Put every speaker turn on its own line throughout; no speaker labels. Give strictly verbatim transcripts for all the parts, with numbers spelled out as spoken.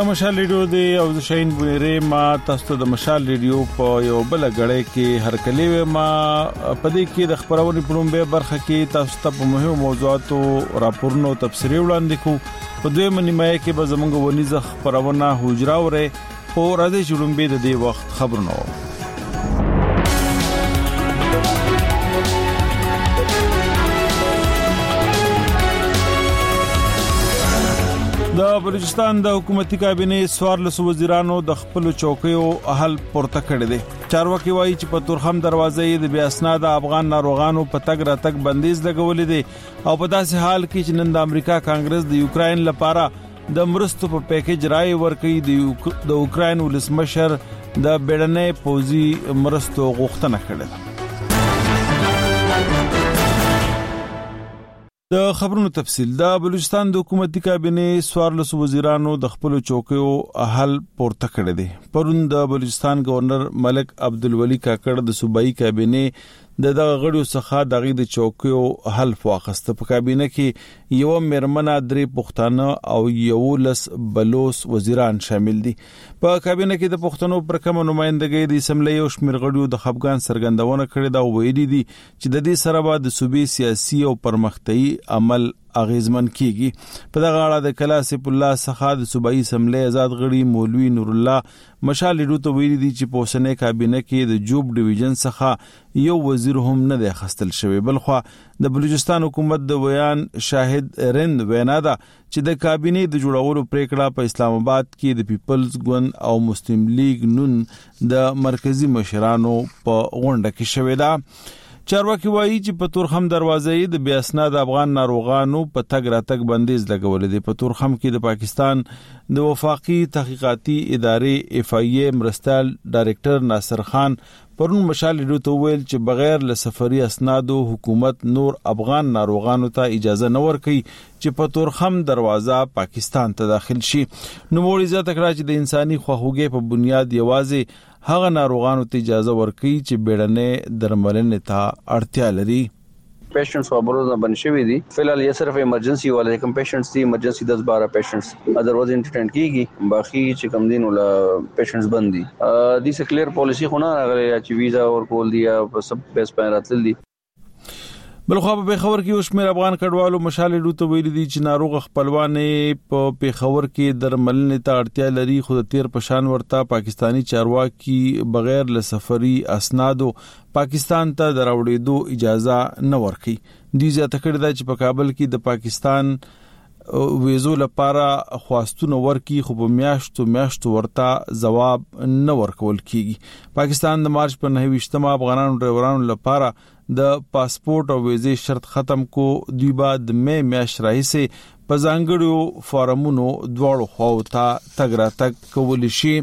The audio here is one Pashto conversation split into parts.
دا مشال ریډیو دی او د شاهین بونیری ما تاسو د مشال ریډیو په یو بل غړې کې هر کلی ما پدې کې د خبرونې پړومبه برخه کې تاسو ته په مهمو موضوعاتو راپورونو تفسیری وړاندې کوو په دوی منیمای کې به زمونږ ونیزه خبرونه حجرا وره او راځي چې لومبه د دې وخت خبرونه د بلوچستان د حکومتي کابینه سوارلس وزیرانو د خپل چوکیو حل پورته کړی دی. چارواکي وایي چې په تورخم دروازې د بیا اسناد افغان ناروغانو په تګ راتګ بندیز لګولې دي او په داسې حال کې چې نن د امریکا کانګرس د یوکرين لپاره د مرستو په پیکیج رائے ورکړي د یوکرين ولسمشر د بیړنۍ پوزي مرستو غوښتنه کړې. د خبرونو تفصیل د بلوچستان د حکومتي کابینه سوارلس وزیرانو د خپل چوکیو حل پورته کړی دی. پرون د بلوچستان گورنر ملک عبدالولی کاکړ د صوبایي کابینه د دغه غړیو څخه دغه د چوکیو حل واخسته. په کابینه کې یو مرمنه درې پښتانه او یو لس بلوس وزیران شامل دي. په کابینه کې د پښتنو پر کوم نمائندګۍ د اسمبلی او شمیر غړیو د خپګان سرګندونه کړې دا ویلي دي چې د دې سره به د صوبې سیاسي او پرمختیايي عمل اغیزمن کیږي. په دغه اړه د کلاسف الله څخه د صوبایي اسمبلی آزاد غړي مولوی نور الله مشال ریډیو ته ویلي دي چې په اوسنۍ کابینه کې د جوب ډیویژن څخه یو وزیر هم نه دی خستل شوی. بلخو د بلوچستان حکومت د ویان شاهد رند وینا ده چې د کابینه د جوړولو پریکړه په اسلام آباد کې د پیپلز ګوند او مسلم لیگ نون د مرکزی مشرانو په غونډه کې شوې ده. چارواکي وایي چې په تورخم دروازې د بیا اسناد افغان ناروغانو په تګ راتګ بندیز لګولې دي. په تورخم کې د پاکستان د وفاقي تحقیقاتي ادارې اف ای ای مرستال ډایریکټر ناصر خان پرون مشال ریډیو ته ویل چې بغیر له سفري اسنادو حکومت نور افغان ناروغانو ته اجازه نه ورکړي چې په تورخم دروازه پاکستان ته داخل شي. نو موږ عزت کړه چې د انساني خواخوږي په بنیاد یوازې هغه ناروغانو ته اجازه ورکړي چې بیړنۍ درملنې ته اړتیا لري.
پیشنٹس خبرونه بن شوی دي. فلحال یہ صرف ایمرجنسی والے کم پیشنٹس دي، ایمرجنسی دس بارہ پیشنٹس ادروائز انټرټینډ کیږي، باقي چې کم دین ولا پیشنٹس بند دي. ا دې سه کلیر پالیسی خو نه راغلی چې ویزا اور کول دي یا سب بیس پای راتل دي.
بلخو په خبر کې وشمیر افغان کډوالو مشال ریډیو ته ویلي دي چې ناروغ خپلوانې په پیښور کې درملنې ته اړتیا لري. خو د تیر پشان ورته پاکستانی چارواکي بغیر له سفري اسنادو پاکستان ته دراوړېدو اجازه نه ورکړي. دې ځکه کړی دا چې په کابل کې د پاکستان ویزو لپاره خواستونه ورکي خو په میاشتو میاشتو ورته جواب نه ورکول کیږي. پاکستان د مارچ په نهه ویشتمه افغانانو ډرایورانو لپاره د پاسپورت او ویزې شرط ختم کو. دوی بعد مې میاشت راهیسه په ځانګړو فارمونو دواړو خواو ته تګ راتګ کول شي.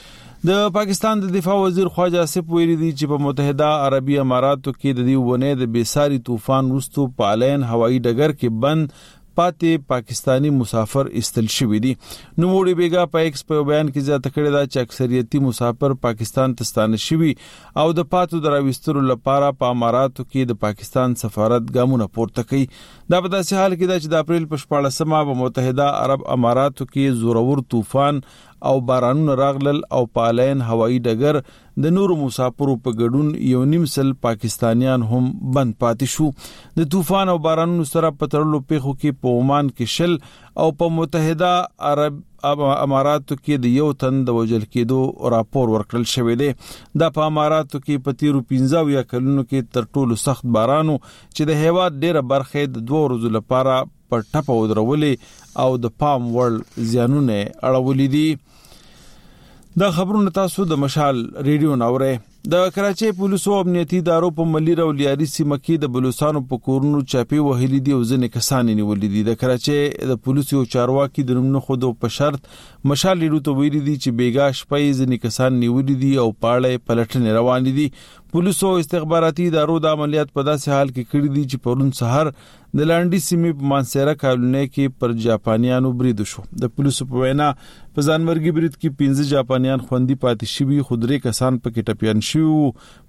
د پاکستان د دفاع وزیر خواجه آصف ویلي دي چې په متحده عربي اماراتو کې د دې ونه د بیساری طوفان وروسته په الین هوایي ډګر کې بند پاتې پاکستانی مسافر استل شوی دي. نو وړي بیګا په ایکس په بیان کې ځاته کړی دا چې اکثریتي مسافر پاکستان ته ستانه شوی او د پاتو دراوسترو لپاره په اماراتو کې د پاکستان سفارت ګامونه پورته کوي. دا په داسې حال کې دا چې د اپریل په شپاړسمه په متحده عرب اماراتو کې زورور طوفان او بارانونه راغلل او پالین هوایي ډګر د نورو مسافرو په ګډون یو نیم سل پاکستانیان هم بند پاتې شو. د طوفان او بارانونو سره په تړلو پیښو کې په عمان کې شل او په متحده عرب اماراتو کې د یو تن د وژل کېدو راپور ورکړل شوی دی. دا په اماراتو کې په تیرو پنځه یا کلونو کې تر ټولو سخت بارانو چې د هیواد ډیره برخه د دوه ورځې لپاره په ټپه ودرولې او د پام وړ زیانونه اړولې دي. دا خبرونه تاسو د مشال ریډیو ناوره. د کراچۍ پولیسو امنیتي ادارو په ملي رولیاري سیمه کې د بلوچستانو په کورونو چاپی وهلي دي او ځنې کسان نیولې دي. د کراچۍ د پولیسو چارواکي د نوم خود په شرط مشال ریډیو ته ویلي دي چې بیګا شپې ځنې کسان نیولې دي او پاړې پلټنې روان دي. پولیسو استخباراتي ادارو د عملیات په داسې حال کې کړی دي چې پرون سحر د لاندې سیمې په مانسیرا کالونی کې پر جاپانیانو برید شو. د پولیسو په وینا په ځانمرګي برید کې پنځه جاپانیان خوندي پاتې شوي، خو درې کسان پکې ټپيان شوي.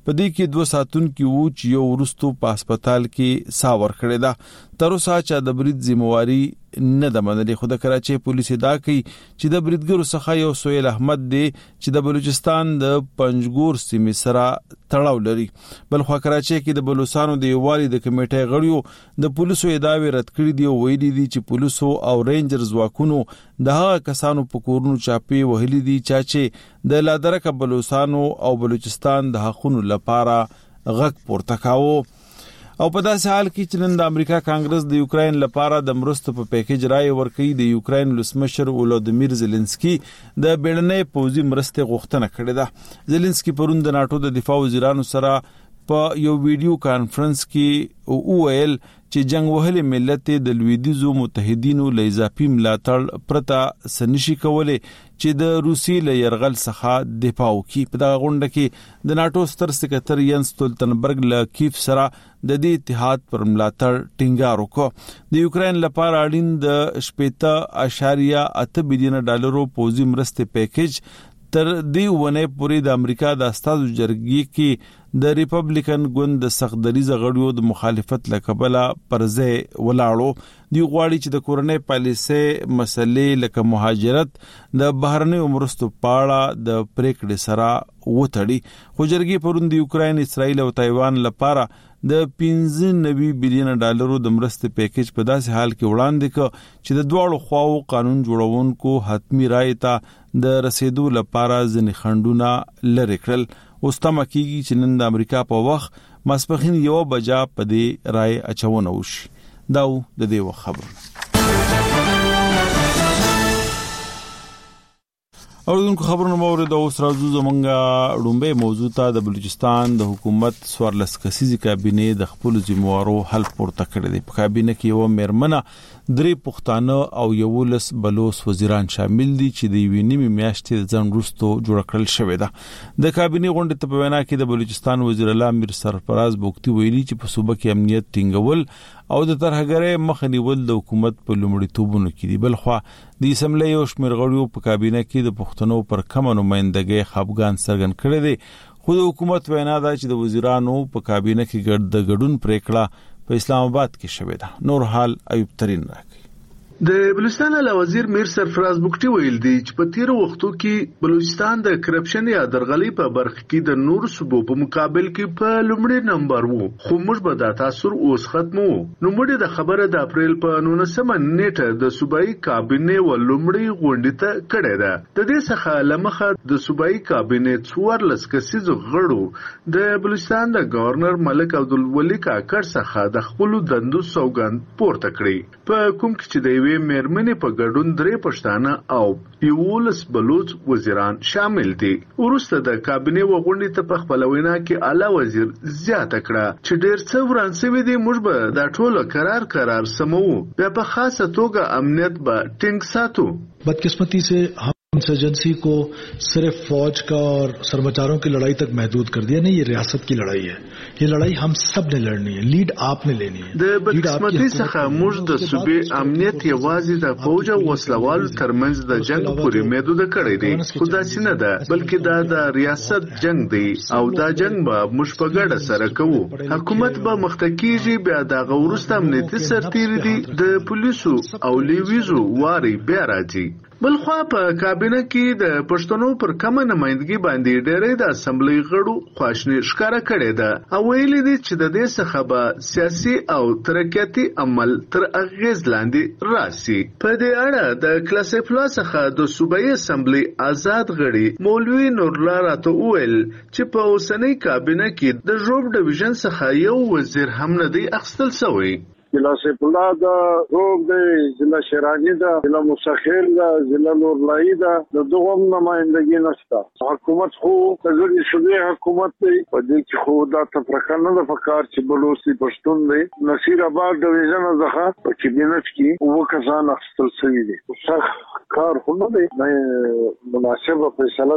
په دې کې دوه ساتونکي وو چې یو ورستو په هسپتال کې ساور کړی دا. تر اوسه چا د برید ذمہواری نه د منلې. خو د کراچي پولیس دا کوي چې د بریدګرو څخه یو سهیل احمد دی چې د بلوچستان د پنجګور سیمې سره تړاو لري. بل خو کراچي کې د بلوچستانو د یووالي د کمیټې غړیو د پولیسو ادعاوې رد کړې دي او ویلي دي چې پولیسو او رینجرز واکونو د هغه کسانو په کورونو چاپی وهلي دي چې د لادرکه بلوچستانو او بلوچستان د حقونو لپاره غږ پورته کاوه. او په داسې حال کې چې نن د امریکا کانګرس د یوکرين لپاره د مرستو په پیکیج رائے ورکړي. د یوکرين ولسمشر ولودیمیر زيلنسکي د بیړنۍ پوځي مرستې غوښتنه کړې ده. زيلنسکي پرون د ناتو د دفاع وزیرانو سره په یو ویډیو کانفرنس کې او ویل چې جنگ وهلي ملت د لویدیزو متحدینو له اضافي ملاتړ پرته سنشي کولای چې د روسي له يرغل څخه دفاع وکړي. په دغه غونډه کې د ناتو ستر سکرټری ینس ستولتنبرګ له کیف سره د دې اتحاد پر ملاتړ ټینګار وکړ. د یوکرين لپاره اړین د شپږ اعشاریه اته بلین ډالرو پوځي مرستې پیکیج تر دې ونه پورې د امریکا د استازو جرګې کې د ریپبلیکن ګوند د سختدریزه غړیو د مخالفت لکبله پرځه ولاړو. دی غواړي چې د کورنۍ پالیسي مسلې لکه مهاجرت د بهرنۍ مرستو پاړه د پریکړې سره وټړي. خو جرګې پرون د یوکرين، اسرائیل او تایوان لپاره د پنځه نوي بلین ډالرو د مرستې پیکیج په داسې حال کې وړاندې کړ چې د دواړو خواو قانون جوړونکو حتمی رائے ته د رسیدو لپاره ځنې خندونه لری کړل. اوس تمه کیږي چې نن د امریکا په وخت ماسپخین یو بجا په دې رائے اچونه وشي. دا د دې وخت خبر. اوردونکو خبرونه مورد اوس راځو زمونږه ډومبه موضوع ته. د بلوچستان د حکومت سوارلس کسیزي کابینه د خپل ذمہوارو حل پورته کړی دی. په کابینه کې یو میرمنه، درې پښتانه او یو لس بلوچ وزیران شامل دي چې د یوې نیمې میاشتې ځن وروسته جوړ کړل شوی ده. د کابینه غونډې ته په وینا کې د بلوچستان وزیر اعلی امیر سرفراز بوختي ویلي چې په صوبه کې امنیت ټینګول او د ترهګرۍ مخه نیول د حکومت په لومړیتوبونو کې دي. بل خو د اسمبلی او شمیر غړیو په کابینه کې د پښتنو پر کم نمائندګۍ خپګان څرګند کړی دی. خو د حکومت وینا ده چې د وزیرانو په کابینه کې ګډ د ګډون پریکړه په اسلام آباد کې شوې ده. نور حال ایوب ترين راکړي.
د بلوچستان اعلی وزیر میر سرفراز بوختي ویل دي چې په تیر وختو کې بلوچستان د کرپشن یا درغلۍ په برخه کې د نور صوبو په مقابل کې په لومړي نمبر وو. خو موږ به دا تاثیر اوس ختمو. نو موږ د خبره د اپریل په نولسمه نیټه د صوبایي کابینه و لومړي غونډې ته کړې ده. د دې څخه لمخه د صوبایي کابینه څوارلس کسیزو غړو د بلوچستان د گورنر ملک عبدالولي کاکړ څخه د خپل دندو سوګند پورته کړی. په کوم کې چې د وی میرمنې په ګډون درې پښتانه او یولس بلوچ وزیران شامل دي. ورسته د کابینه وغونډې ته په خپل وینا کې اعلی وزیر زیاته کړه چې ډېر څه ورانسوي دي. موږ به دا ټول قرار قرار سمو، بیا په خاصه توګه امنیت به ټینګ ساتو.
بدقسمتی سے इंसर्जेंसी को सिर्फ फौज का और सरमाचारों की लड़ाई तक महदूद कर दिया. नहीं, ये रियासत की लड़ाई है. ये लड़ाई हम सब ने लड़नी है. लीड आपने लेनी है.
د بدقسمتی څخه موږ د صوبې امنیت یوازې د فوج او وسلوالو ترمنځ د جنگ پورې محدود کړی دی. خو دا څنګه ده، بلکې دا د ریاست جنگ دی او دا جنگ به موږ په ګډه سره کوو. حکومت به مختکیږي، بیا د غورست امنیتي سرتیری دي، د پولیسو او لیویزو واري بیا راځي. بل خو په کابینه کې د پښتنو پر کم نمائندګي باندې ډېرې د اسمبلی غړو خواشنی ښکارا کړې ده او ویلي دي چې د دې څخه به سیاسي او ترقیاتي عمل تر اغیز لاندې راسي. په دې اړه د کلاسیفلا څخه د صوبایي اسمبلی آزاد غړي مولوی نورلا راته وویل چې په اوسنۍ کابینه کې د ژوب ډیویژن څخه یو وزیر هم نه دی اخیستل شوی.
ضلع سیفالله دا، روغ دی، ضلع شیرانی دا، ضلع مسخیل دا، ضلع نورلایی دا، د دغه نمائندګي نشته. حکومت خو د صوبې حکومت دی، په دې کې خو دا تفرقه نه ده پکار چې بلوچي پښتون دی. نصیر آباد ډیویژن څخه په کابینټ کې اووه کسان اخیستل شوي دي. سخت کار خو نه دی، مناسبه فیصله ده.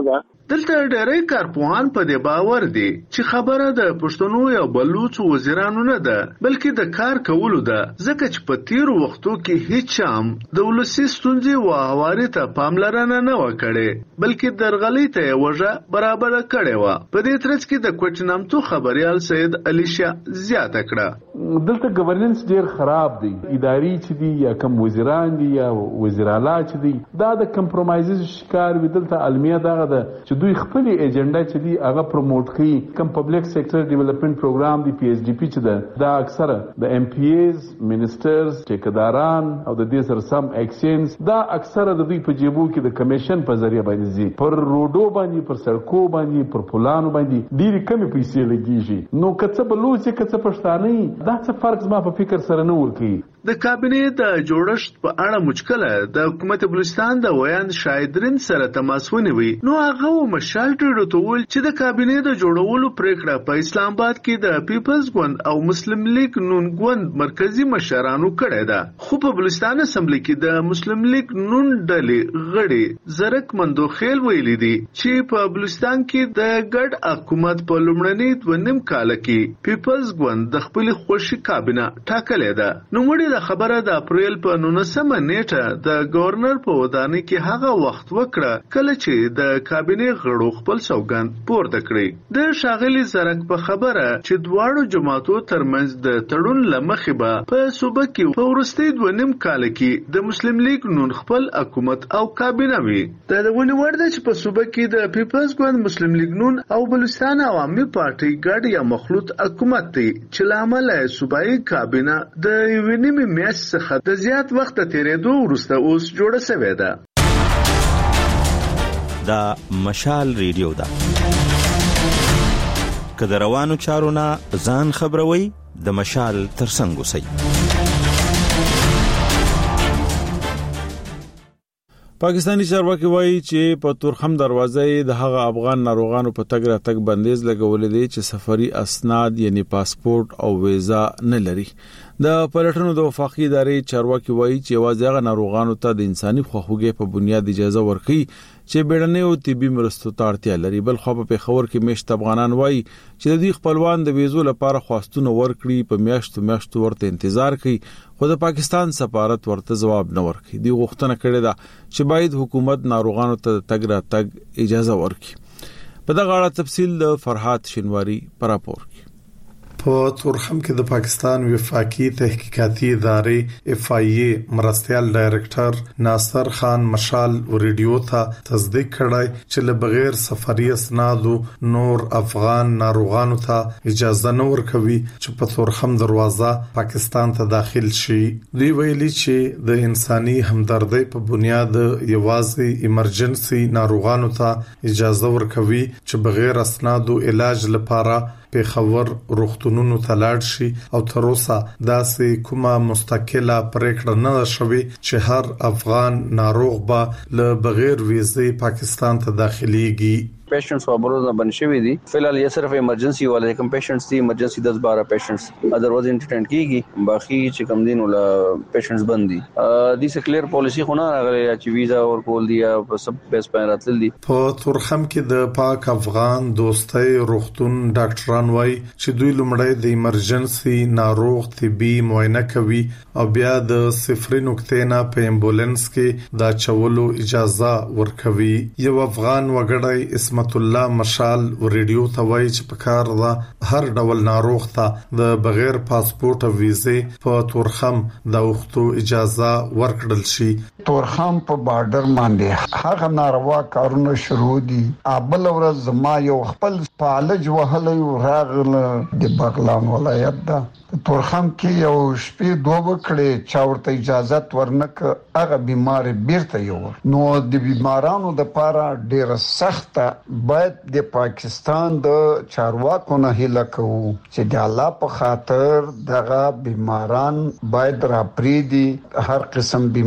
دلته ډېری کارپوهان په دې باور دي چې خبره د پښتنو یا بلوچ وزیرانو نه ده بلکې د کار کولو ده، ځکه چې په تیرو وختو کې هیڅ هم د ولسي ستونزې او هواري ته پاملرنه نه و کړې بلکې درغلۍ ته یې وجه برابره کړې وه. په دې ترڅ کې د کوټ نامتو خبريال سید علي شاه زیاته کړه
دلته ګورننس ډیر خراب دی، اداري چې دی یا کم وزیران دي یا وزیر اعلی چې دی دا د کمپرومایزز شکار وي. دلته المیه دغه ده چې دوی خپل ایجنډا چې دی هغه پروموټ کړي، کم پبلک سېکټر ډیولپمنٹ پروګرام دی پی ایچ ډی پی چې ده دا اکثره د ایم پی ایز منسټرز ټیکداران او د دې سره سم ایکسچینج دا اکثره د دوی په جیبو کې د کمیشن په ذریعہ باندې زی پر روډو باندې پر سړکو باندې پر پلانو باندې ډیره کمی پیسې لګیږي. نو کڅه بلوچ کڅه پښتانه دا څه فرق زما په فکر سره نه ورکی.
د کابینې د جوړښت په اړه مشکله د حکومت بلوچستان د ویاند شایدرین سره تماس ونیوي. نو هغه مشال ټیډو ته ویل چې د کابینې د جوړولو پریکړه په اسلام آباد کې د پیپلز ګوند او مسلم لیگ نون ګوند مرکزی مشرانو کړې ده، خو په بلوچستان اسمبلی کې د مسلم لیگ نون ډلې غړي زرک مندوخیل ویلي دي چې په بلوچستان کې د ګډ حکومت په لومړني دوه نیم کال کې پیپلز ګوند د خپل خوشي کابینه ټاکلې ده. نو مړي خبره د اپریل په نولسمه نیټه د گورنر په ودانۍ کې هغه وخت وکړه کله چې د کابینې غړو خپل سوګند پورته کړی. د شاغلي زرک په خبره چې دواړو جماعتو ترمنځ د تړون لمخې به په صوبه کې په وروستي دوه نیم کال کې د مسلم لیگ نون خپل حکومت او کابینه وي. دا د ونې وړ ده چې په صوبه کې د پیپلز ګوند، مسلم لیگ نون او بلوچستان عوامي پارټي ګډ یا مخلوط حکومت دی چې لامل یې صوبایي کابینه د یوې نیمې میاشت څخه د زیات وخت تیریدو وروسته اوس جوړه شوې ده.
دا مشال ریډیو ده، که د روانو چارو نه ځان خبروي د مشال ترڅنګ اوسئ.
پاکستانی چارواکي وایي چې په تورخم دروازه د هغه افغان ناروغانو په تګ راتګ بندیز لګولې دي چې سفري اسناد یعنی پاسپورت او ویزا نه لري. د پلټنو د وفاقي ادارې چارواکي وایي چې واځي هغه ناروغانو ته د انساني خواخوږي په بنیاد اجازه ورکړي چې بیړنۍ او طبي مرستو ته اړتیا لري. بل خو په خبر کې مشت افغانان وایي چې د دې خپلوان د ویزو لپاره خواستونه ورکړي، په میاشتو میاشتو ورته انتظار کوي، خو د پاکستان سفارت ورته جواب نه ورکړي. دی غوښتنه کړې ده چې باید حکومت ناروغانو ته تګ راتګ اجازه ورکړي. په دغه اړه تفصیل د فرحات شینواری پر راپور کې.
په تورخم کې د پاکستان وفاقي تحقیقاتي ادارې اف آی ای مرستيال ډایریکټر ناصر خان مشال ریډیو ته تصدیق کړای چې له بغیر سفري اسناد نور افغان ناروغانو ته اجازه نه ورکوي چې په تورخم دروازه پاکستان ته داخل شي. دوی ویلي چې د انساني همدردۍ په بنیاد یوازې ایمرجنسي ناروغانو ته اجازه ورکوي چې بغیر اسناد او علاج لپاره په خبر روغتونونو ته لاړ شي او تر اوسه داسې کومه مستقله پریکړه نه شوي چې هر افغان ناروغ به له بغیر ویزې پاکستان ته داخليږي.
پیشنٹس خبروں نہ بن شوی دی. فی الحال یہ صرف ایمرجنسی والے کم پیشنٹس تھی، ایمرجنسی دس بارہ پیشنٹس ادرواइज انٹرٹینڈ کی گئی، باقی چې کم دین ولا پیشنٹس بند دي. دي سه کلیر پالیسی خو نه راغلی چې ویزا اور کول دی په سب بیس پاین راتل دي.
په تورخم کې د پاک افغان دوستۍ روغتون ډاکټران وایي چې دوی لومړی د ایمرجنسی ناروغ طبي معاینه کوي او بیا د صفر نقطې نه په امبولانس کې دا چولو اجازه ورکوي. یو افغان وګړی اسم رحمت الله مشال ریډیو ته وایي چې په کار ده هر ډول ناروغ ته د بغیر پاسپورت او ویزې په تورخم د وختو اجازه ورکړل شي.
تورخم په بارډر باندې هغه ناروا کارونه شروع دي. ابل ورځ ما یو خپل پالج وهلې راغله د بغلان ولایت ده. تورخم کې یو شپې دوه وکړې چا ورته اجازه ورنک هغه بیمار بیرته یو نو د بیمارانو د پاره ډیره سخته باید د پاکستان د چارواکو نه هله کوو چې د الله په خاطر دغه بیماران باید راپریدي هر قسم بیمار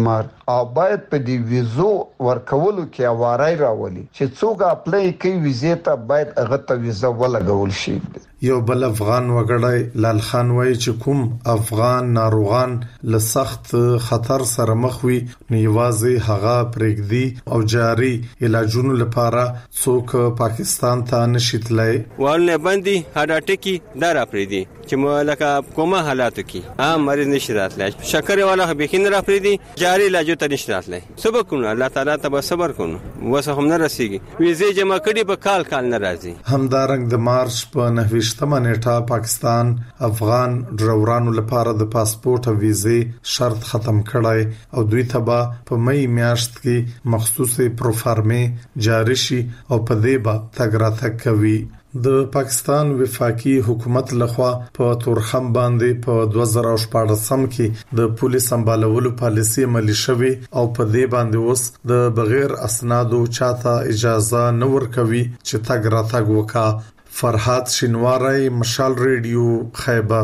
او باید په دې ویزو ورکولو کې اوارای راولي چې څوک اپلای کوي ویزې ته باید هغه ته ویزه ولګول شي.
یو بل افغان وګړی لال خان وایي چې کوم افغان ناروغان له سخت خطر سره مخ وي نو یوازې هغه پرېږدي او جاري علاجونو لپاره څوک پاکستان ته نشي تللی.
ورنه باندې هډ اټکی دار پرېږدي چې ملکه کومه حالاتو کې عام مریض نشي راتلای، شکر والا بخین را پرېږدي جاري علاجو ته نشي راتلای. صبر کړو الله تعالی ته صبر کړو وسه هم نه رسیږي ویزه جمع کړي په کال کال نه راځي.
همدارنګ د مارچ په نهه ویشتمه نیټه پاکستان افغان ډرورانو لپاره د پاسپورت او ویزې شرط ختم کړای او دوی ته به په مې میاشت کې مخصوصي پروفارمې جاری شي او په دې به تګ راتګ کوي. د پاکستان وفاقي حکومت لخوا په تورخم باندې په دوه زره شپږ کې د پولیس سمبالولو پالیسي عملي شوه او په دې باندې اوس د بغیر اسنادو چاته اجازه نه ورکوي چې تګ راتګ وکړي. فرحات شینواری، مشال ریډیو، خیبر.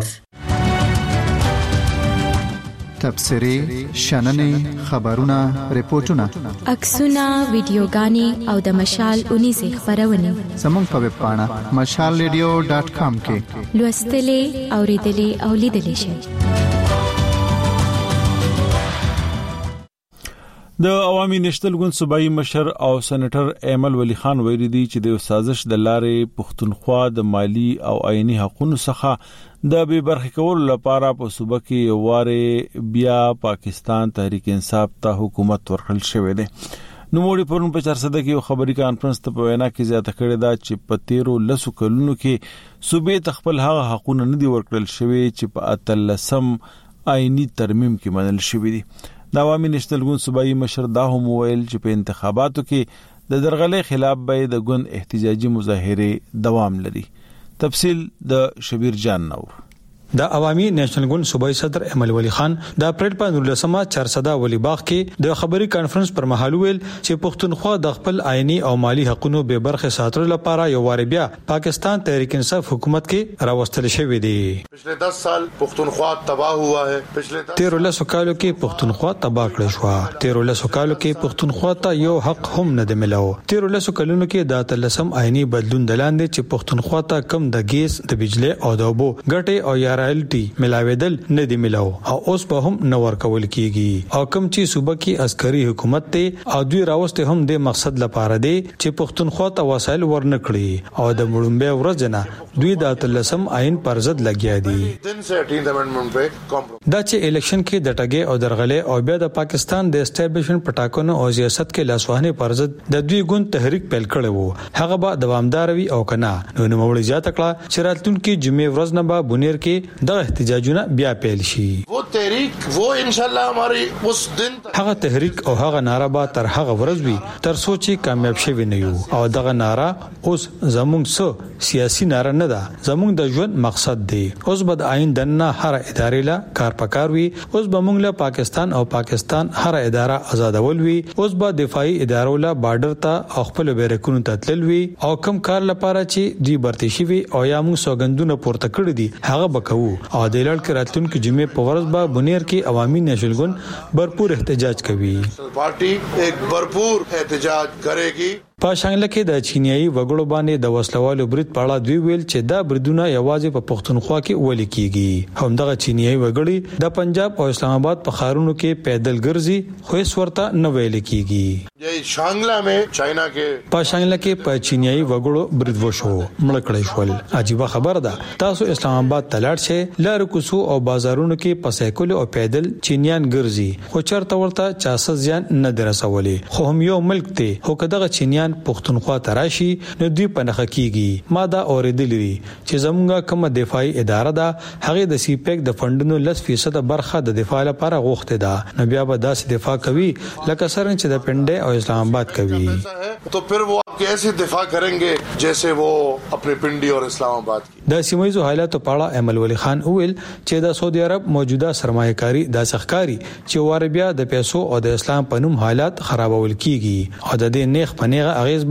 تبصرې، شننې، خبرونه، ریپورتونه،
عکسونه، ویډیوګانې او د مشال اونیزه خبرونه
زموږ په ویب پاڼه مشال ریډیو ډاټ کام کې
لوستلې، اوریدلې او لیدلې شئ.
د عوامي نشتل ګوند صوبایي مشر او سېنیټر ایمل ولی خان ویلي دی چې د سازش د لارې پښتونخوا د مالی او عیني حقوقو څخه د به برخې کولو لپاره په صوبه کې واره بیا پاکستان تحریک انصاف ته حکومت ورکړل شوې ده. نو موږ پرون په چارسده کې یو خبري کانفرنس ته په وینا کې زیاته کړې ده چې په تیرو لسو کلونو کې صوبې تخپل هغه حقوقونه نه دي ورکړل شوې چې په اتلسم عیني ترمیم کې منل شوې دي. د عوامي نشتل ګوند صوبایي مشر دا هم ویل چې په انتخاباتو کې د درغلې خلاف به د ګوند احتجاجي مظاهره دوام لري. تفصیل د شبیر جان نور.
د عوامي نېشنل ګوند صوبایي صدر ایمل ولی خان د اپریل په نولسمه چارسده ولی باغ کې د خبري کانفرنس پر مهال ویل چې پښتونخوا د خپل عیني او مالی حقوقو به برخه ساتلو لپاره یو واره بیا پاکستان تحریک انصاف حکومت کې راوستل شوې دي.
पिछले दस साल پښتونخوا تباہ ہوا ہے. पिछले
تیرو لسو کالو کې پښتونخوا تباہ کړل شو. تیرو لسو کالو کې پښتونخوا ته یو حق هم نه دی ملو. تیرو لسو کلونو کې د تلسم عیني بدلون دلاندې چې پښتونخوا ته کم د ګیس د بجلی او د اوبو ګټه او رایلټي ملاویدل نه دی ملاو او اوس په هم نو ورکول کیږي او کوم چې صوبه کې عسکري حکومت ته او دوی راوسته هم د مقصد لپاره دی چې پښتونخوا ته وسایل ورنکړي او د مړومبه ورځنه دوی د اتلسم عین پر ضد لګیا دي. دا چې الیکشن کې د ټګي او درغلې او بیا د پاکستان د اسټابلیشمنت پټاکنو او سیاست کې لاسوهنه پر ضد د دوی ګوند تحریک پیل کړي وو هغه به دوامدار وي او کنه نو نو وړي زیات کړه چې راتلونکي جمعې ورځ نه به بنیر کې د احتجاجونه بیا پیل شي.
وہ تحریک وہ انشاءاللہ ہماری اس دن
هغه تحریک او هغه ناره به تر هغه ورځ وي تر سوچي کامیاب شي نه یو او دغه ناره اوس زموږ سو سیاسي ناره نه ده زموږ د ژوند مقصد دی. اوس به د آئین دنه هر ادارې لا کار پکار وي. اوس به موږ له پاکستان او پاکستان هر اداره آزادول وي. اوس به دفاعي ادارو لا بارډر ته خپل بیرکونو ته تلل وي او کم کار لپاره چې دی برتي شي وي او یا موږ سوګندونه پورته کړی دي هغه بکوو او د لړ کې راتلونکي جمعې په ورځ به بنیر کې عوامي نېشنل ګوند भरपूर احتجاج کوي.
پارټي ایک भरपूर احتجاج کرے گی.
په شانګله کې د چینایي وګړو باندې د وسلوالو برید په اړه دوی ویل چې دا بریدونه یوازې په پښتونخوا کې ولې کیږي. همدغه چینایي وګړي د پنجاب او اسلام آباد په خارونو کې پیدل ګرځي خو هیڅ ورته نه ویل کیږي.
یی شانګله مې چاینا کې
په شانګله کې په چینایي وګړو برید وشو مړ کړی شول. عجیب خبره ده تاسو اسلام آباد تلاړ شئ لار کوسو او بازارونو کې په سایکل او پیدل چینیان ګرځي خو چرته ورته چاسه ځان نه درسولې خو هم یو ملک ته هو کداغه چینیان پښتونخوا تراشي نو دوی په نخ کیږي. ما دا اوریدلې چې زموږه کوم دفاعي اداره ده هغه د سی پیک د فندونو لس فیصد برخه د دفاع لپاره غوښته ده نو بیا به داسې دفاع کوي لکه سره چې د پنده او اسلام آباد کوي.
تو پھر وہ کیسے دفاع کریں گے جیسے وہ اپنے پنڈی اور اسلام آباد کی.
د سیمایي حالات په اړه ایمل ولی خان وویل چې د سعودي عرب موجوده سرمایه‌کاري د څخکاری چې واره بیا د پیسو او د اسلام په نوم حالات خرابول کیږي او د دې نیخ پنیغه اغیز به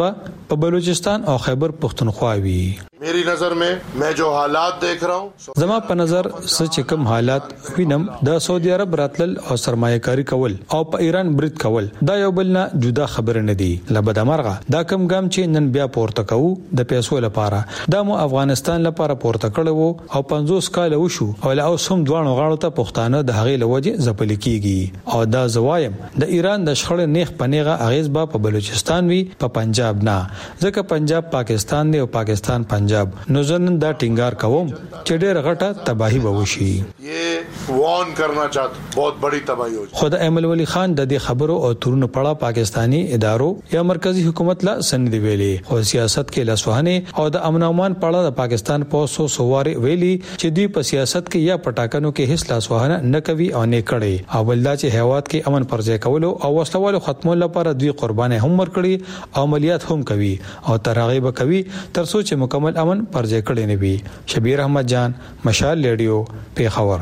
په بلوچستان او خیبر پختونخوا وي.
मेरी नजर में मैं जो हालात देख रहा हूं
زما په نظر سچ کم حالات وینم د سعودي عرب راتلل او سرمایه‌کاری کول او په ایران برید کول دا یو بل نه جدا خبره نه دي. لبد امرغه دا کم ګام چې نن بیا پورته کوو د پیسو لپاره دا مو افغانستان لپاره پورته کړو او پنځوس کال وشو او له اوسم دوانو غاړو ته پښتانه د هغې لوجه زپل کیږي او دا زوایم د ایران د شخړې نیخ پنیغه اغیز با په بلوچستان وی په پنجاب نه ځکه پنجاب پاکستان دی او پاکستان پنجاب نو زنن دا ټینګار کوم چې ډېر غټه تباہی به وشي.
یہ وارن کرنا چاہتا بہت بڑی تباہی ہو.
خود ایمل ولی خان د دې خبرو او تورونو پړه پاکستانی ادارو یا مرکزی حکومت لا سند ویلي او سیاست کې لاسوهنه او د امن او امان پړه د پاکستان پوسو سواره ویلي چې دوی په سیاست کې یا پټاکنو کې هیڅ لاسوهنه نه کوي او نه کړي او بلدا چې هیواد کې امن پرځای کولو او وسلوالو ختمولو لپاره دوی قرباني هم ورکړي او عملیات هم کوي او ترغیب کوي تر څو چې مکمل امن پرځای کړي نه وي. شبیر احمد جان مشال ریډیو پیښور.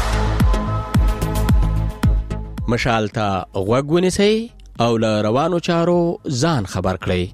مشال ته غوږ ونیسئ او له روانو چارو ځان خبر کړئ.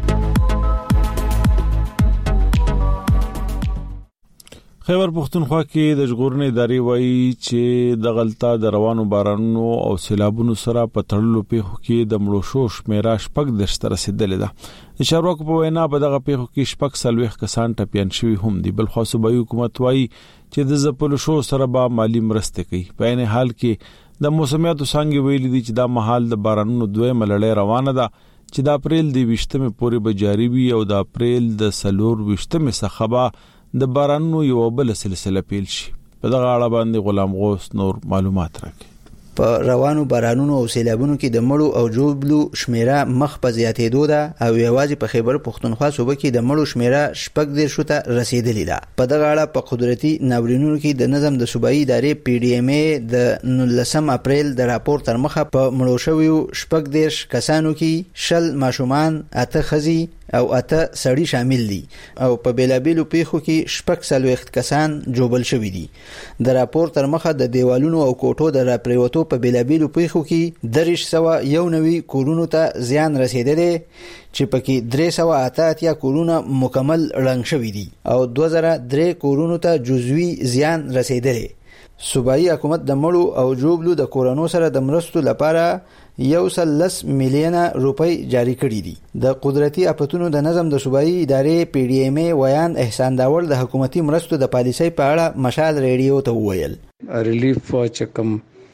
خیبر پختونخوا کې د ژغورنې ادارې وایي چې د غلطه د روانو بارانونو او سیلابونو سره په تړلو پیښو کې د مړو شو شمیره شپږ دېرش ته رسیدلې ده. د چارواکو په وینا په دغه پیښو کې شپږ څلوېښت کسان ټپیان شوي هم دي. بل خو صوبایي حکومت وایي چې د ځپلو شو سره به مالی مرستې کوي. په عین حال کې د موسمیاتو څانګې ویلي دي چې دا مهال د بارانونو دویمه لړۍ روانه ده چې د اپریل د ویشتمې پورې به جاري وي او د اپریل د څلور ویشتمې څخه به د بارانونو یو بل سلسله پیل شي. په دغه اړه باندې غلام غوث نور معلومات راکړي.
په روانو بارانونو او سیلابونو کې د مړو او جوړبلو شمیره مخ په زیاتېدو ده او یوازې په خیبر پختونخوا صوبه کې د مړو شمیره شپږ دېرش ته رسیدلې ده. په دغه اړه په قدرتي ناورینونو کې د نظم د صوبایي ادارې پی ډي ایم ای د نولسم اپریل د راپور تر مخه په مړو شویو شپږ دېرش کسانو کې شل ماشومان، اته ښځې او اته سړي شامل دي او په بیلابیلو پیښو کې شپږ څلوېښت کسان جوبل شوي دي. د راپور تر مخه د دیوالونو او کوټو د راپریوتو په بیلابیلو پیښو کې دېرش سوه یو نوي کورونو ته زیان رسیدلی چې پکې درې سوه اته اتیا کورونه مکمل ړنګ شوي دي او دوه زره درې کورونو ته جزوي زیان رسیدلی. صوبایي حکومت د مړو او جوبلو د کورونو سره د مرستو لپاره یو سل لس میلیونه روپۍ جاری کړي دي. د قدرتي اپتونو د نظم د صوبایي ادارې پی ډي ایم ای ویان احسان داور د حکومتي مرستو د پالیسۍ په اړه مشال ریډیو ته وویل.
ریلیف چکم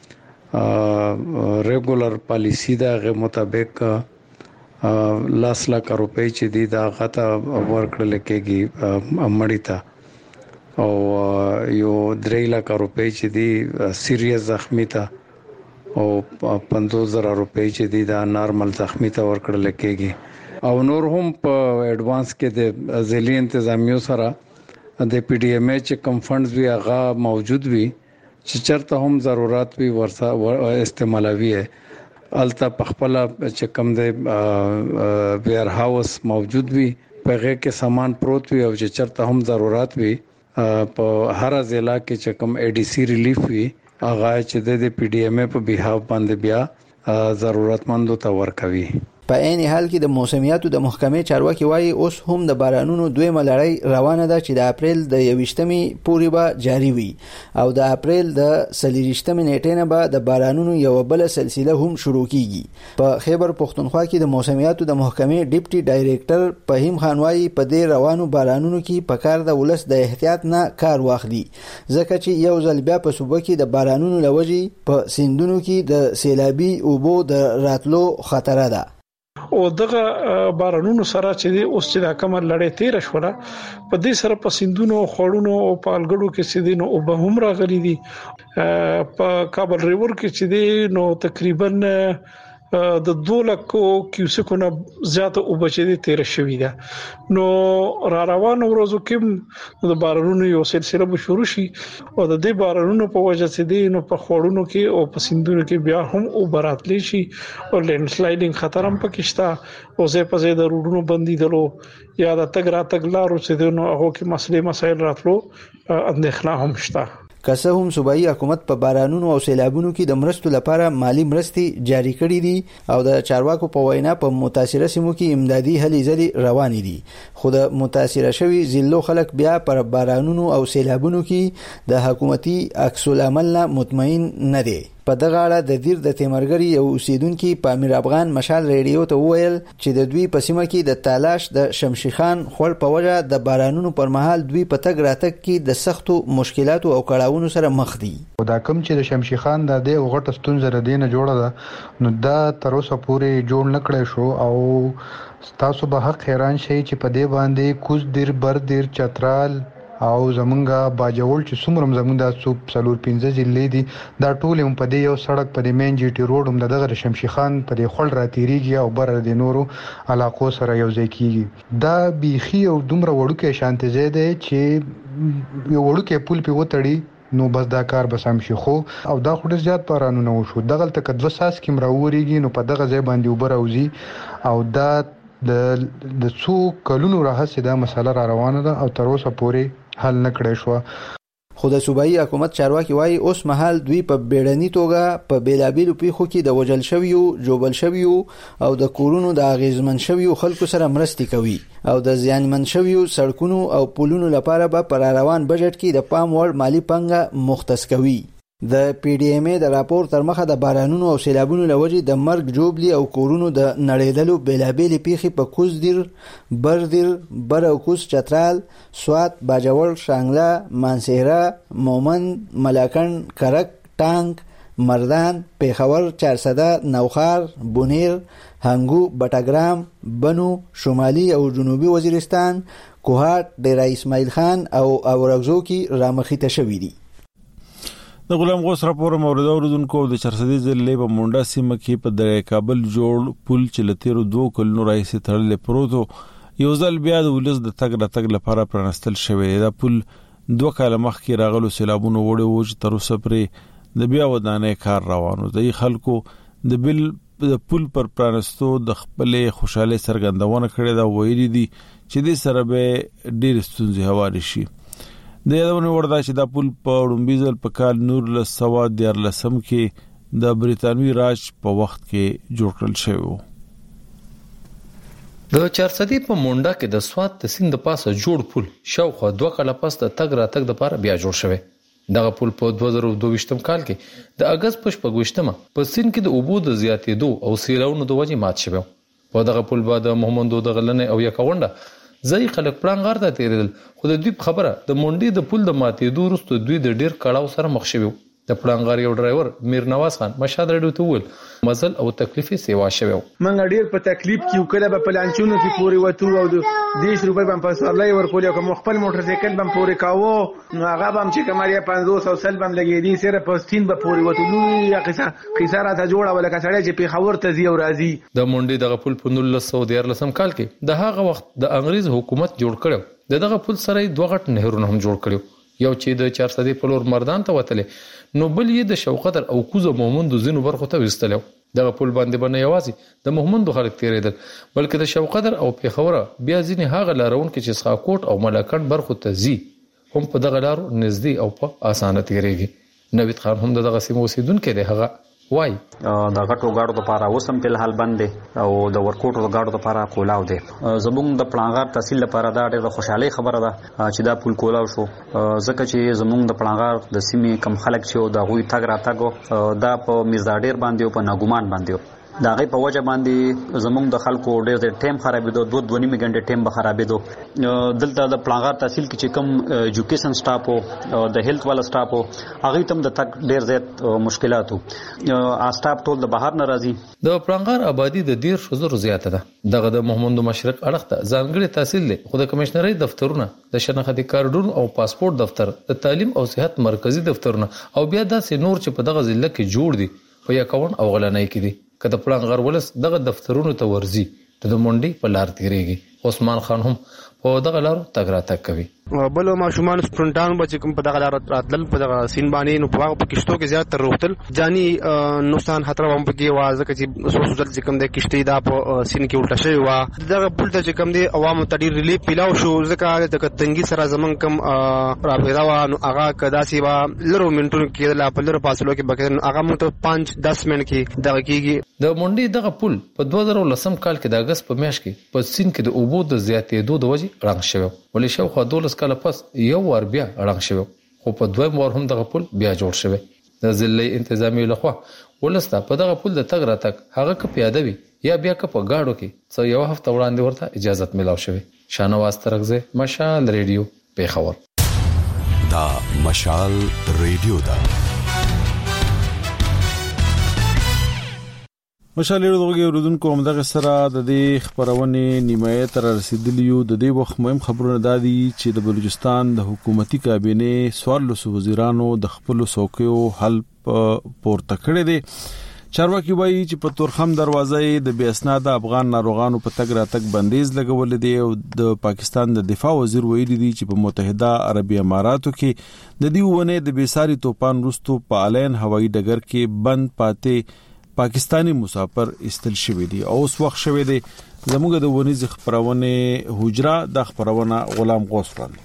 ریګولر پالیسی دا غو مطابق لاس لاک روپۍ چې دي دا غته ورکړل کېږي مړی ته او یو درې لک روپۍ چې دي سیریس زخمی ته او پنځوس زره روپۍ چې دي دا نارمل زخمی ته ورکړل کېږي او نور هم په اډوانس کې د ځلې انتظامیو سره د پی ډي ایم ای چې کم فندز وی هغه موجود وي چې چرته هم ضرورت وي ورسره استعمالوي الته پخپل چې کم د ویر هاوس موجود وي پغه کې سامان پروت وي او چې چرته هم ضرورت وي په هر ضلع کې چې کم ای ډي سی ریلیف وي هغه چې د پی ډي ایم ای په بیهاو باندې بیا ضرورتمندو ته ورکوي.
په عین حال کې د موسمیاتو د محکمې چارواکي وایي اوس هم د بارانونو دویمه لړۍ روانه ده چې د اپریل د یویشتمې پورې به جاری وي او د اپریل د څلېرویشتمې نیټې نه به د بارانونو یو بل سلسله هم شروع کیږي. په خیبر پختونخوا کې د موسمیاتو د محکمې ډیپټي ډایریکټر فهیم خان وایي په دې روانو بارانونو کې په کار د ولس د احتیاط نه کار واخلي ځکه چې یو ځل بیا په صوبه کې د بارانونو لوجې په سیندونو کې د سیلابي اوبو د راتلو خطر ده.
او دغه بارانونو سره چې اوس چې دا کومه لړۍ تیر شوله په دې سره په سیندونو خړونو او پالګړو کې چې دي نو او به هم راغلي دي. په کابل ریور کې چې دي نو تقریبا د دوه لکو کیوسکونه زیاته او بچی دي تیر شوې ده. نو را روانو ورځو کې د بارانونو یو سلسله به شروع شي او د دې بارانونو په وجه چې دي نو په خړونو کې او په سیندونو کې بیا هم او براتلی شي او لینډ سلایډینګ خطر هم پکې شته او زه په زه د روډونو بندیدلو یا د تګ را تګ لارو چې دي نو هغه کې مسلې مسایل راتلو اندېښنه هم شته.
که څه هم صوبایي حکومت په بارانونو او سیلابونو کې د مرستو لپاره مالی مرستې جاری کړي دي او د چارواکو په وینا په متاثره سیمو کې امدادي هلې ځلې روانې دي، خو د متاثره شوي ضلعو خلک بیا پر بارانونو او سیلابونو کې د حکومتي عکس العمل نه مطمئن نه دي. په دغه اړه د دیر د تیمرګری یو اوسیدونکو پامیر افغان مشال ریډیو ته وویل چې د دوی په سیمه کې د تالاش د شمشي خان خړ په وجه د بارانونو پر مهال دوی په تګ راتګ کې د سختو مشکلاتو او کړاوونو سره مخ دي.
دا کوم چې د شمشي خان د دې غټه ستونزه ردینه جوړه ده نو دا تر اوسه پورې جوړ نه کړی شو او تاسو به حق حیران شئ چې په دې باندې کوز دیر بر دیر چترال او زمونږه باجوړ چې څومره زمونږ د صوب سلور پنځه ضلع دي دا ټول هم په دې یو سړک په دې مین جی ټي روډ هم دغه شمشي خان په دې خړ راتېریږي او بر د نورو علاقو سره یو ځای کیږي. دا بیخي او دومره وړوکې شانتي ځای دی چې یو وړوکې پل په وتړي نو بس دا کار به سم شي، خو او دا خو ډېر زیات بارانونه وشو دغه تک دوه ساس کې مراوريږي نو په دغه ځای باندې وبر اوزي او دا د د څو کلونو راهسه دا مسله را روانه ده او تر اوسه پورې حل نه کړی شو.
خو د صوبایي حکومت چارواکي وایي اوس مهال دوی په بیړني توګه په بیلابیلو پیښو کې د وجل شویو جوبل شویو او د کورونو د اغیزمن شویو خلکو سره مرستې کوي او د زیانمن شویو سړکونو او پلونو لپاره به پر روان بجټ کې د پام وړ مالی پنګه مختص کوي. د پی ډی ایم ای د راپور تر مخه د بارانونو او سیلابونو لوجې د مرګ جوبلی او کورونو د نړیدلو بیلابېلې پیښې په کوز دیر بر دیر بر او کوز چترال سوات باجوړ شانګلا مانسهره مومند ملاکند کرک ټانک مردان پیښور چارسده نوخار بونیر هنګو بټګرام بنو شمالي او جنوبي وزیرستان کوهات ډیرا اسماعیل خان او اورغزو کې رامخیته شوې دي.
د غلام غوث راپور مورد اوردونکو د چرسدي ضلع په مونډا سیمه کې په د کابل جوړ پل چې لتیرو دوه کلونو راځي تړل پروتو یو ځل بیا د ولس د تګ راتګ لپاره پرانستل شوی. دا پل دوه کال مخکې راغلو سیلابونو وړي وو چې تر اوسه پرې د بیا ودانې کار روانو دی. خلکو د بل د پل پر پرانستو د خپل خوشاله سرګندونه کړې دا ویلي دي چې د سره به ډېر ستونزې هواري شي. د یادونه وردا چې د پل په وړاندیزل په کال نور له سوا دیار لسم کې د بریتانوي راج په وخت کې جوړ کړل شوی.
د چارسدي په مونډا کې د سوات د سیند پاسه جوړ پل شاوخوا دوه کاله پس د تګ راتګ لپاره بیا جوړ شوی. دغه پل په دوه زره دوه کال کې د اگست په شپږمه په سیند کې د اوبو د زیاتېدو او سیلاونو د وجې مات شوی. په دغه پل بعد محمدو د غلنې او یکاونډه ځای خلک پړانګار ته تیرېدل، خو د دوی خبره د مونډي د پل د ماتېدو وروسته دوی د ډیر کړهو سره مخ شوي. د پړانګار یو ډرایور میر نواز خان مشهد رډیو ته وویل مزل او تکلیفي سیوا شوی.
منګ ډیر په تکلیف کې وکړه په پلانچونو کې پوری وته او د دیش روپۍ باندې په سرلای ورکول او خپل موټر سایکل باندې پوری کاوه نو هغه باندې چې کمریا پنځوس او سل باندې لګېدي سره په ستین به پوری وته نو یا قصه قصه را ته جوړه ولکه سړی چې په خبر ته زی او راځي.
د مونډي دغه پل په نولس سوه دیارلسم کال کې د هغه وخت د انګریز حکومت جوړ کړو. دغه پل سره دوه غټ نهرونه هم جوړ کړو، یو چې د چارسدي په لور مردان ته وتلې نو بل یې د شوقدر او کوزه مومندو زینو برخو ته وستلو. دغه پل باندې باندې یوازې د مومندو خلک تیرېدل بلکې د شوقدر او پیښوره بیا ځینې هغه لارون کې چې سخاکوټ او ملاکند برخو ته زی هم په دغه لارو نږدې او په اسانه تیریږي. نوید خان هم دغه سیمو اوسیدونکی دی، هغه وای
د غټو گاډو لپاره اوسم په حال باندې او د ورکوټو د گاډو لپاره کولاو دی. زموږ د پلانغار تحصیل لپاره دا ډېره خوشاله خبره ده چې دا پل کولاو شو، ځکه چې زموږ د پلانغار د سیمې کم خلک چې د غوي تګ را تګ دا په میزاډیر باندې او په نګومان باندې دا غي په وجه باندې زموږ د خلکو ډېر ډېر ټیم خرابېدو، دوه دوه نیمه غنټه ټیم به خرابېدو. دلته د پلانغار تحصیل کې چې کم ایجوکیشن سټاف او د هیلث والا سټاف او هغه تم د تک ډېر زیات مشکلاتو ا سټاف ټول د بهر ناراضي.
د پلانغار آبادی د ډیر شزر زیاته ده. دغه د محمد مشرق اړخ ته ځانګړي تحصیل دی، خو د کمشنري دفترونه، د شناختی کارډونو او پاسپورت دفتر، د تعلیم او صحت مرکزی دفترونه او بیا داسې نور چې په دغه ضلع کې جوړ دي په یکاون او غلنۍ کې دي. کله پلانغار ولس دغه دفترونو ته ورزي ته د مونډي په لار تیریږي. عثمان خان هم په دغه لار تګ راتګ کوي.
بل ماشومان سپرنټان به کوم په دغه راتل په دغه سین باندې نو په هغه کشتو کې زیات تر روتل جاني نقصان خطر هم پکې وازه چې سوسو ځل چې کوم د کشتي دا په سین کې الټه شوی و دغه پل ته چې کوم دی عوامو ته ډیر ریلیف پیلاو شو ځکه د تنګي سره زمون کوم را پیدا و نو هغه کداسي وا لرو منټونو کې لا په لرو فاصلو کې بکې هغه مو ته پانچ دس منټ کې دغه کېږي
د مونډي دغه پل په دوه زره لسم کال کې د اگست په میاشت کې په سین کې د اوبو د زیاتېدو د وجې رنګ شوی ولې شو خو دولس کال پس یو ور بیا رنګ شوی خو په دویم ور هم دغه پل بیا جوړ شوی د ضلعي انتظامی لخوا ولسته په دغه پل د تګ راتګ هغه ک پیاده وي یا بیا ک په گاډو کې څو یو هفته وړاندې ورته اجازه ملاو شوی شانواز ترغزه مشال ریډیو پیښور
دا مشال ریډیو دا
مشال ریډیو اوردونکو همدغه سره د دې خبرونه نیمایه تر رسیدلیو د دې وخت مهم خبرونه دادي چې د بلوچستان د حکومتي کابینه سوالو وزیرانو د خپل سوکیو حل پورته کړی دی چارواکي وایي چې په تورخم دروازې د بې اسناد افغان ناروغانو په تګ راتګ بندیز لګول دي او د پاکستان د دفاع وزیر ویلي دي چې په متحده عربي اماراتو کې د دې ونه د بیساري توپان وروسته په الین هوایي ډګر کې بند پاتې پاکستانی مسافر استل شوی دي او اوس وخت شوی دي زموږ د ونیز خبرونه حجره د خبرونه غلام غوسفان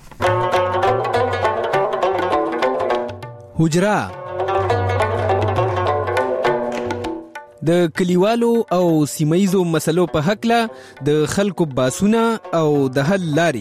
حجره د کلیوالو او سیمایزو مسلو په حق له د خلکو باسونه او د حل لاري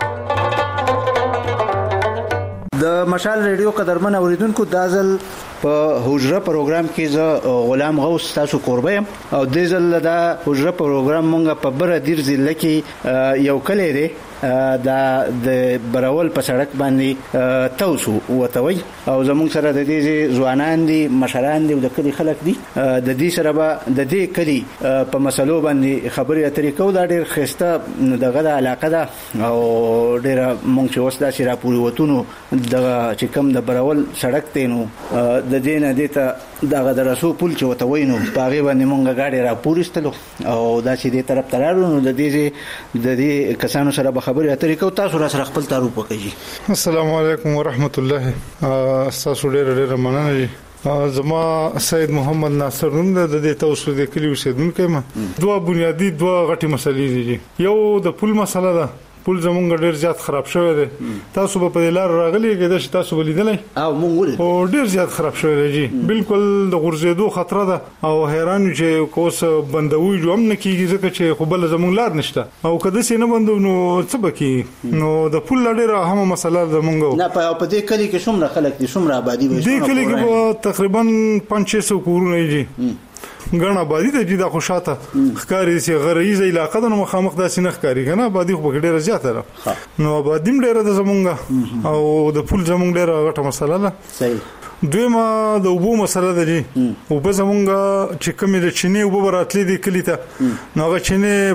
د مشال ریډیو قدرمن اوریدونکو دازل په حجره پروګرام کې ز غلام غوث تاسو قربایم او د زل د حجره پروګرام مونږ په بر دیر ضلع کې یو کلی دی دا د برول په سړک باندې توسو وتوي او زموږ سره د دې ځوانان دي مشران دي او د کلی خلک دي د دې سره به د دې کلی په مسلو باندې خبرې اترې کوو دا ډېر خسته دغه د علاقه ده او ډېر مونږ چې وسدا چې راپوري وتونو د چې کم د برول سړک تینو د دې نه دته دغه د رسو پل چې وتوي نو باغې باندې مونږ گاډي راپورستلو او دا چې دې طرف ترارو نو د دې د دې کسانو سره خبرې اترې کوو تاسو را سره خپل تعارف وکړئ
السلام علیکم ورحمت الله تاسو ډېر ډېر مننه زما سید محمد ناصر نوم د دې تاسو د کلی اوسیدونکو ما دوه بنیادی دوه غټي مسلې دي یو د پل مسله ده پل زمونږ ډېر زیات خراب شوی دی تاسو په لار راغلي کې د تاسو ولیدلې
او مونږ ولې
او ډېر زیات خراب شوی دی جی بالکل د غورځېدو خطر ده او حیران چې کوس بندوي جو هم نه کیږي ځکه چې خو بل زمونږ لار نشته او کده سي نه بندو نو څه بکی نو د پل ډېر اهمه مسله زمونږ
نه په دې کلی کې څومره خلک دي څومره آبادی وي
دې کلی کې تقریبا پنځه شپږ سوه کورونه دي غنا آبادی ته جدا خوشاته ښکاری سي غریزه علاقه د مخامخ داسې نه ښکاری کنه آبادی خو ډیره زیاته ده نو آبادی ډیره ده زمونږه او د پول زمونږ ډیره غټه مسله ده
صحیح
دویمه د اوبو مسله ده جی اوبه زمونږه چې کومې د چینې اوبه راتلې دي کلی ته نو هغه چینې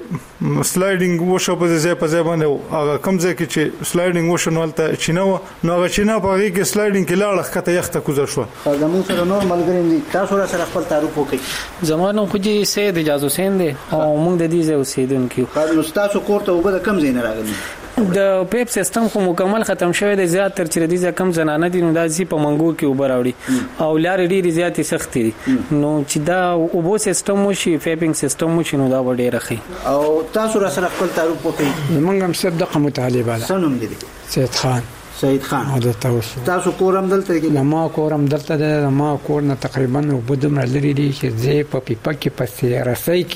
په سلایډینګ وشو په ځای په ځای باندې هغه کم ځای کې چې سلایډینګ وشو نو هلته چینه و نو هغه چینه په هغې کې سلایډینګ کې لاړه ښکته یخته کوزه شوه
زمونږ سره نور ملګري دي تاسو را سره خپل تعارف وکړئ
زما نوم خو جی سید اجاز حسین دی او موږ د دې ځای اوسېدونکي یو
نو تاسو کور ته اوبه د کم ځای نه راغلي
د پیپ سیستم خو مکمل ختم شوی دی زیات تر چې د دې کم زنانه دي نو دا زی په منګو کې اوبه راوړي او لارې ډېرې زیاتې سختې دي نو چې دا اوبو سیستم وشي پیپینګ سیستم وشي نو دا به ډېره ښه
او تاسو را سره خپل تعارف وکړئ
زمونږ هم صرف دغه مطالبه ده
څه نوم دی
سید خان
سید خان
او د تاسو
تاسو کورم دلته کې
ما کورم دلته ده ما کور نه تقریبا وبدم لري دي چې زه په پیپا کې پسې رسای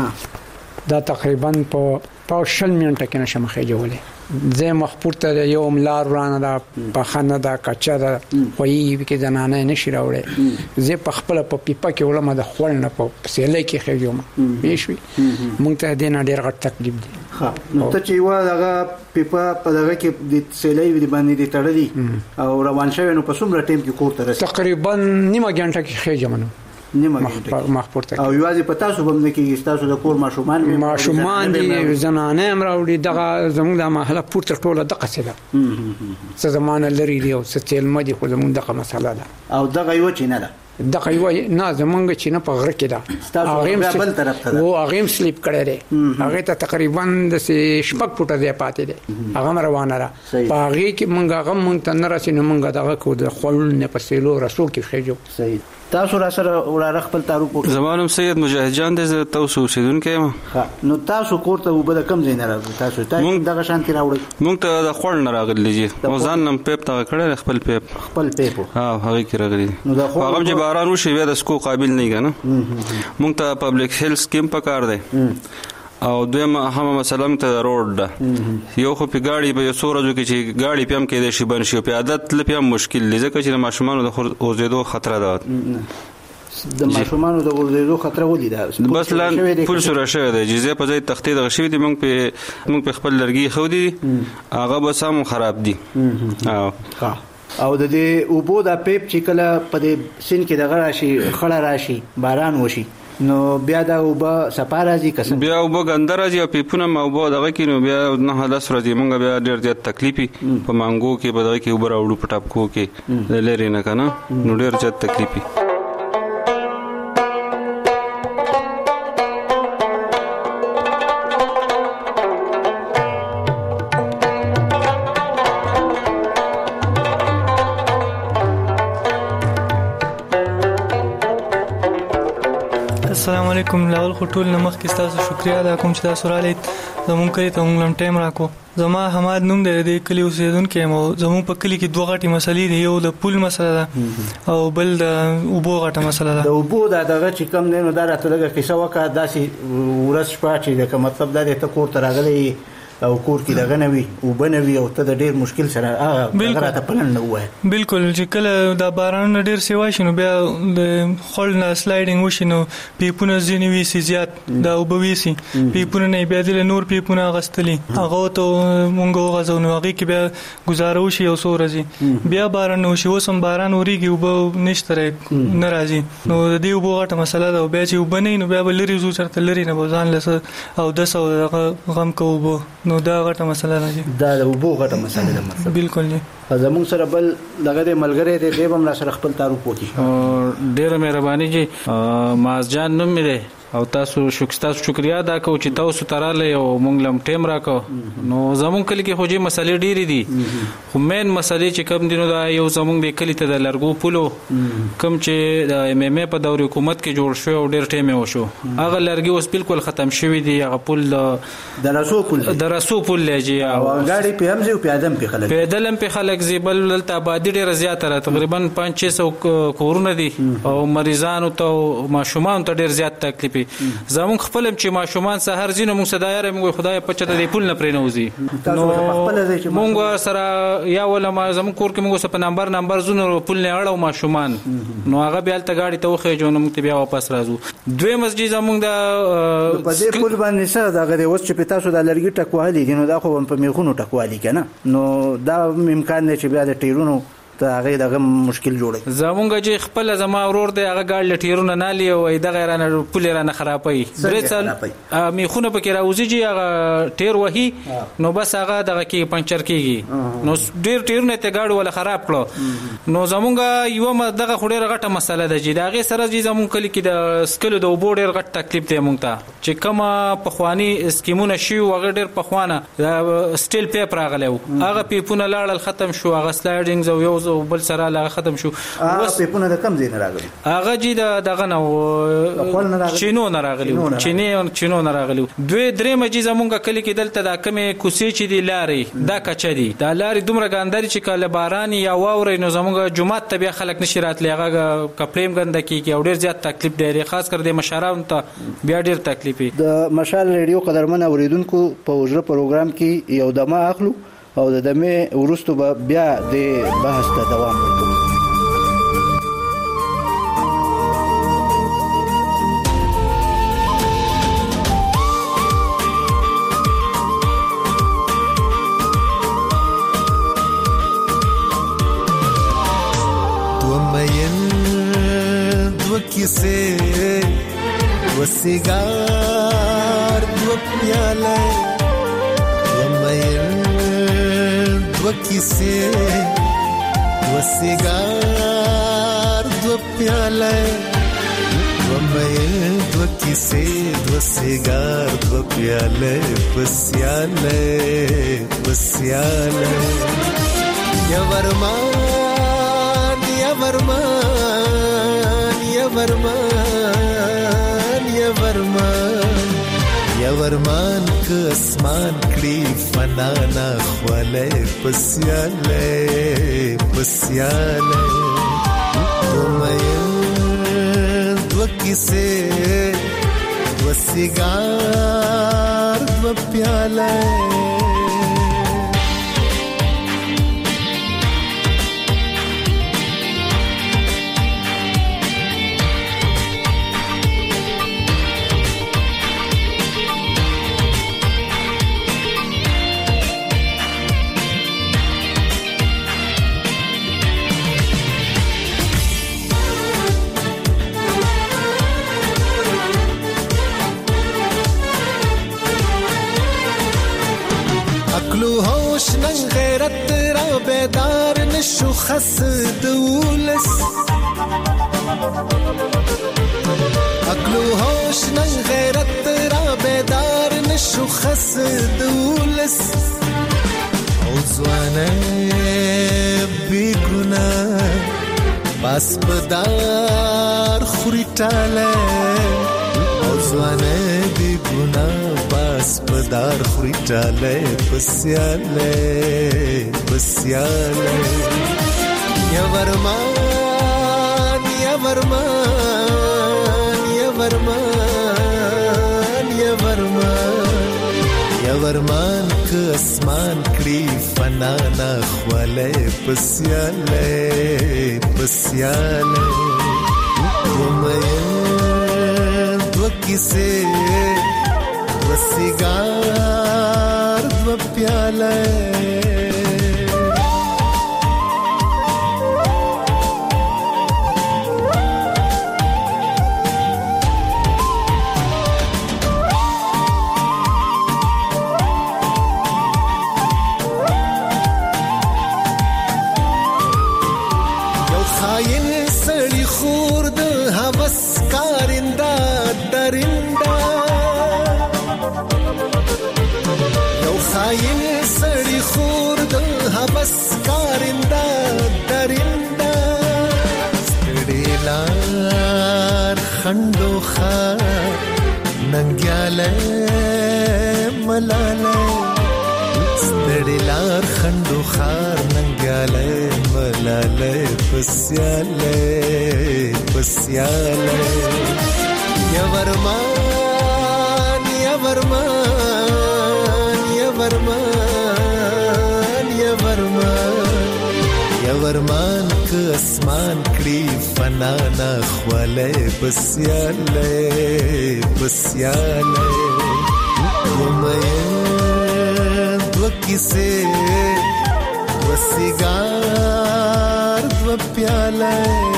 کې دا تقریبا په په شل منټه کې نشم خېجولې زه مخپور ته یو ملار ورانه دا په خانه دا کچا دا خوې کې زنانه نشي راوړې زه په خپل په پیپا کې ولما د خپل نه په سیلې کې خېجوم بيشوي مونږ ته دې نه ډېر غټ تکلیف دي
ها نو ته چې و دغه پیپا په دغه کې د سیلې ودی باندې دې تړلې او روان شوی نو په څومره ټیم کې کور ته رسې
تقریبا نیمه غنټه کې خېجم نو
نیمه غنټه
مخپورته
او یوازې په تاسو باندې کې تاسو د کور ماشومان
ماشومان دي زنانه هم راوړي دغه زموږ د محله پورته ټوله دغه څه ده څه زمانه لري دی او څه تل مدي خو زموږ دغه مسله ده
او دغه یو چې نه ده
د قیوي نه زمونږ چې نه په غره کې دا
هغه بل طرف ته
او هغه سلیپ کړی دی هغه ته تقریبا د شپږ فوټه دی پاتې دی هغه روانه را په هغه کې مونږ هغه مونږ ته نه راسي نو مونږ دغه کو د خپل نه په سیلو رسو کې خېجو
صحیح تاسو را سره وراره خپل تعارف وکړئ.
زمانم سید مجاهد جان د تاسو اوسیدونکو یم.
نو تاسو کوړه وبد کم ځای نه راغلی تاسو ته دغه شانتي راوړی
مونږ ته د خړ نه راغلی جی او ځان نم پیپ تا کړه خپل پیپ
خپل پیپ
ها هغه کې راغلی هغه چې باران وشي بیا د سکو قابل نه کنه مونږ ته پبلک هیلث سکیم پکار دی او دویمه اهمه مسله ته روډ ده یو خو په گاډي په سورجو کې چې گاډي پم کې د شي بن شي په عادت لپاره مشکل دي ځکه چې ماشومان د اوزیدو خطر ده
د ماشومان د اوزیدو خطر ولې ده
بس لان پول سره شوی دی جزې په ځای تختې د غشوي دي موږ په موږ په خپل لرګي خو دي هغه بس هم خراب دي
او او د دې اوبو د پیپ چې کله په دې سین کې دغه راشي خړه راشي باران وشي نو بیا دا وبا سپارازي کسن
بیا وبا ګندرازي او پیپونه ما وبا دغه کې نو بیا نه داس ورځي مونږ بیا ډېر زیات تکلیفي په مانګو کې په دغه کې وبر اوړو په ټاپ کو کې لری نه کنه نو ډېر زیات تکلیفي
السلام علیکم لاول خټول نمخ کې تاسو شکریا ادا کوم چې تاسو را لید زمون کلی ته موږ ټایم راکو زما حماد نوم دی د کلی اوسیدونکو مو زمون په کلی کې دوه غټي مسلې دي یو د پول مسله ده او بل د اوبو غټه مسله ده
د اوبو دا دغه چې کم نه نو دا راته لګه کیسه وکړه داسې ورځ شپه چې د مطلب دا د کور ته راغلی او کور کې دغه نوي او بنوي او ته د ډیر مشکل سره هغه راته پلان نه وای
بالکل چې کله د باران ډیر سیوا شنو بیا د خل نه سلایډینګ وشینو پیپونه ځینې وی سي زیات دا وبويسي پیپونه نه بیا د نور پیپونه غستلی هغه ته مونږ غزونو هغه کې بیا گزارو شي او سورځي بیا باران نو شي وسم باران وريږي وب نشته ناراضي نو د دې وبو غټه مسله ده بیا چې وبنې نو بیا بلری زو چرته لري نه بوزان لسه او د سو غم کوو نو دا غټه مسله ده
دا د وبو غټه مسله ده مثلا
بالکل جی
زمون سره بل دغه د ملګری دی دیوم را سره خپل تعارف وکړي
ډیره مهرباني جی ماز جان نوم مې دی او تاسو شکر شکریا ادا کوم چې تاسو تراله او مونږ لم ټیم راکو نو زمون کلی کې خوږی مسلې ډېری دي خو مین مسلې چې کم دینو دا یو زمون د کلی ته د لرګو پولو کم چې د ایم ایم ای په دور حکومت کې جوړ شو او ډېر ټیم یې وشو هغه لرګي اوس بالکل ختم شوی دی هغه پول
د رسو پول
د رسو پول لږی
او غاړي په هم ځو په ادم په خلک
په دلم په خلک زیبل دلته آبادی ډېر زیات را تقریبا پنځه شش سو کورونه دي او مریضانو ته ماشومان ته ډېر زیات تکلیف زمون خپلم چې ماشومان سحر زینو موږ صدایر موږ خدای په چته دی پول نه پرې نوځي نو موږ سره یا ولا ما زمون کور کې موږ په نمبر نمبر زونو پول نه اړو ماشومان نو هغه بیا ته گاډي ته وخې جو نو موږ بیا واپس راځو دوی مسجد زمون د
په دې پول باندې سره دا غوډه اوس چې پتا سو د لرګي ټکوالي دي نو دا خو په میخونو ټکوالي کنه نو دا امکان دی چې بیا د ټیرونو ته هغه دغه مشکل جوړي
زمونږ چې خپل زما ورور دی هغه ګاډ لټیرونه نالي او د غیرانه پول رانه خرابای درې سال میخونه پکې راوځي چې هغه ټیر وਹੀ نو بس هغه دغه کې پنچر کیږي نو ډیر ټیرونه ته ګاډ ولا خراب کړو نو زمونږ یو دغه خډه غټه مسله ده چې دغه سره چې زمون کلی کې د سکلو د وبو ډیر غټ تکلیف دی مونږ ته چې کومه پخوانی اسکیمونه شي وغه ډیر پخوانه سټیل پیپر راغلو هغه پیپونه لاړل ختم شو هغه سلایډینګ زو یو او بل سره لا ختم شو
اوس په پونه د کم دین راغلی
هغه جی دغه نو چینو نه راغلی چینه چینو نه راغلی دوی درې مجي زمونږ کلی کې دلته د کمه کوسي چې دی لارې دا کچ دی دا لارې دومره ګانداري چې کله باران یا واوري نو زمونږ جمعه ته بیا خلک نشي راتلی هغه کپړیم ګنده کیږي او ډیر زیات تکلیف دی خاص کر د مشرانو ته بیا ډیر تکلیف دی
د مشال ریډیو قدرمن اوریدونکو په وجره پروګرام کې یو دمه اخلو او د دمه ورستو بیا د بحث ته دوام ورکوم
دو مین دو کیسه و سیگار دو پیاله دو مین دو کیسه و سیگار دو پیاله ومې دو کیسې دو سیګار دو پیاله پسیاله پسیاله یا ورمان یا ورمان یا ورمان یا ورمان یا ورمان که اسمان کړي فنا نه خواله پسیاله پسیاله ومې دو کیسې دو سیګار دو پیاله بیدار نشو خس دولس عقلو هوش نن غیرت را بیدار نشو خس دولس او زوانه بی گناه باس پدار خوری ٹاله او زوانه بی گناه باس پدار خوری ٹاله پسیاله پسیاله یا ورمان یا ورمان یا ورمان یا ورمان یا ورمان که اسمان کړي فنا نه خواله پسیاله پسیاله ومې دو کیسې دو سیګار دو پیاله بس کارنده درنده ستړيلار خندو خار ننګیاله ملاله ستړيلار خندو خار ننګیاله ملاله پسیاله پسیاله یا ورمان یا ورمان یا ورمان یا ورمان که اسمان کړي فنا نه خواله پسیاله پسیاله ومې دو کیسې دو سیګار دو پیاله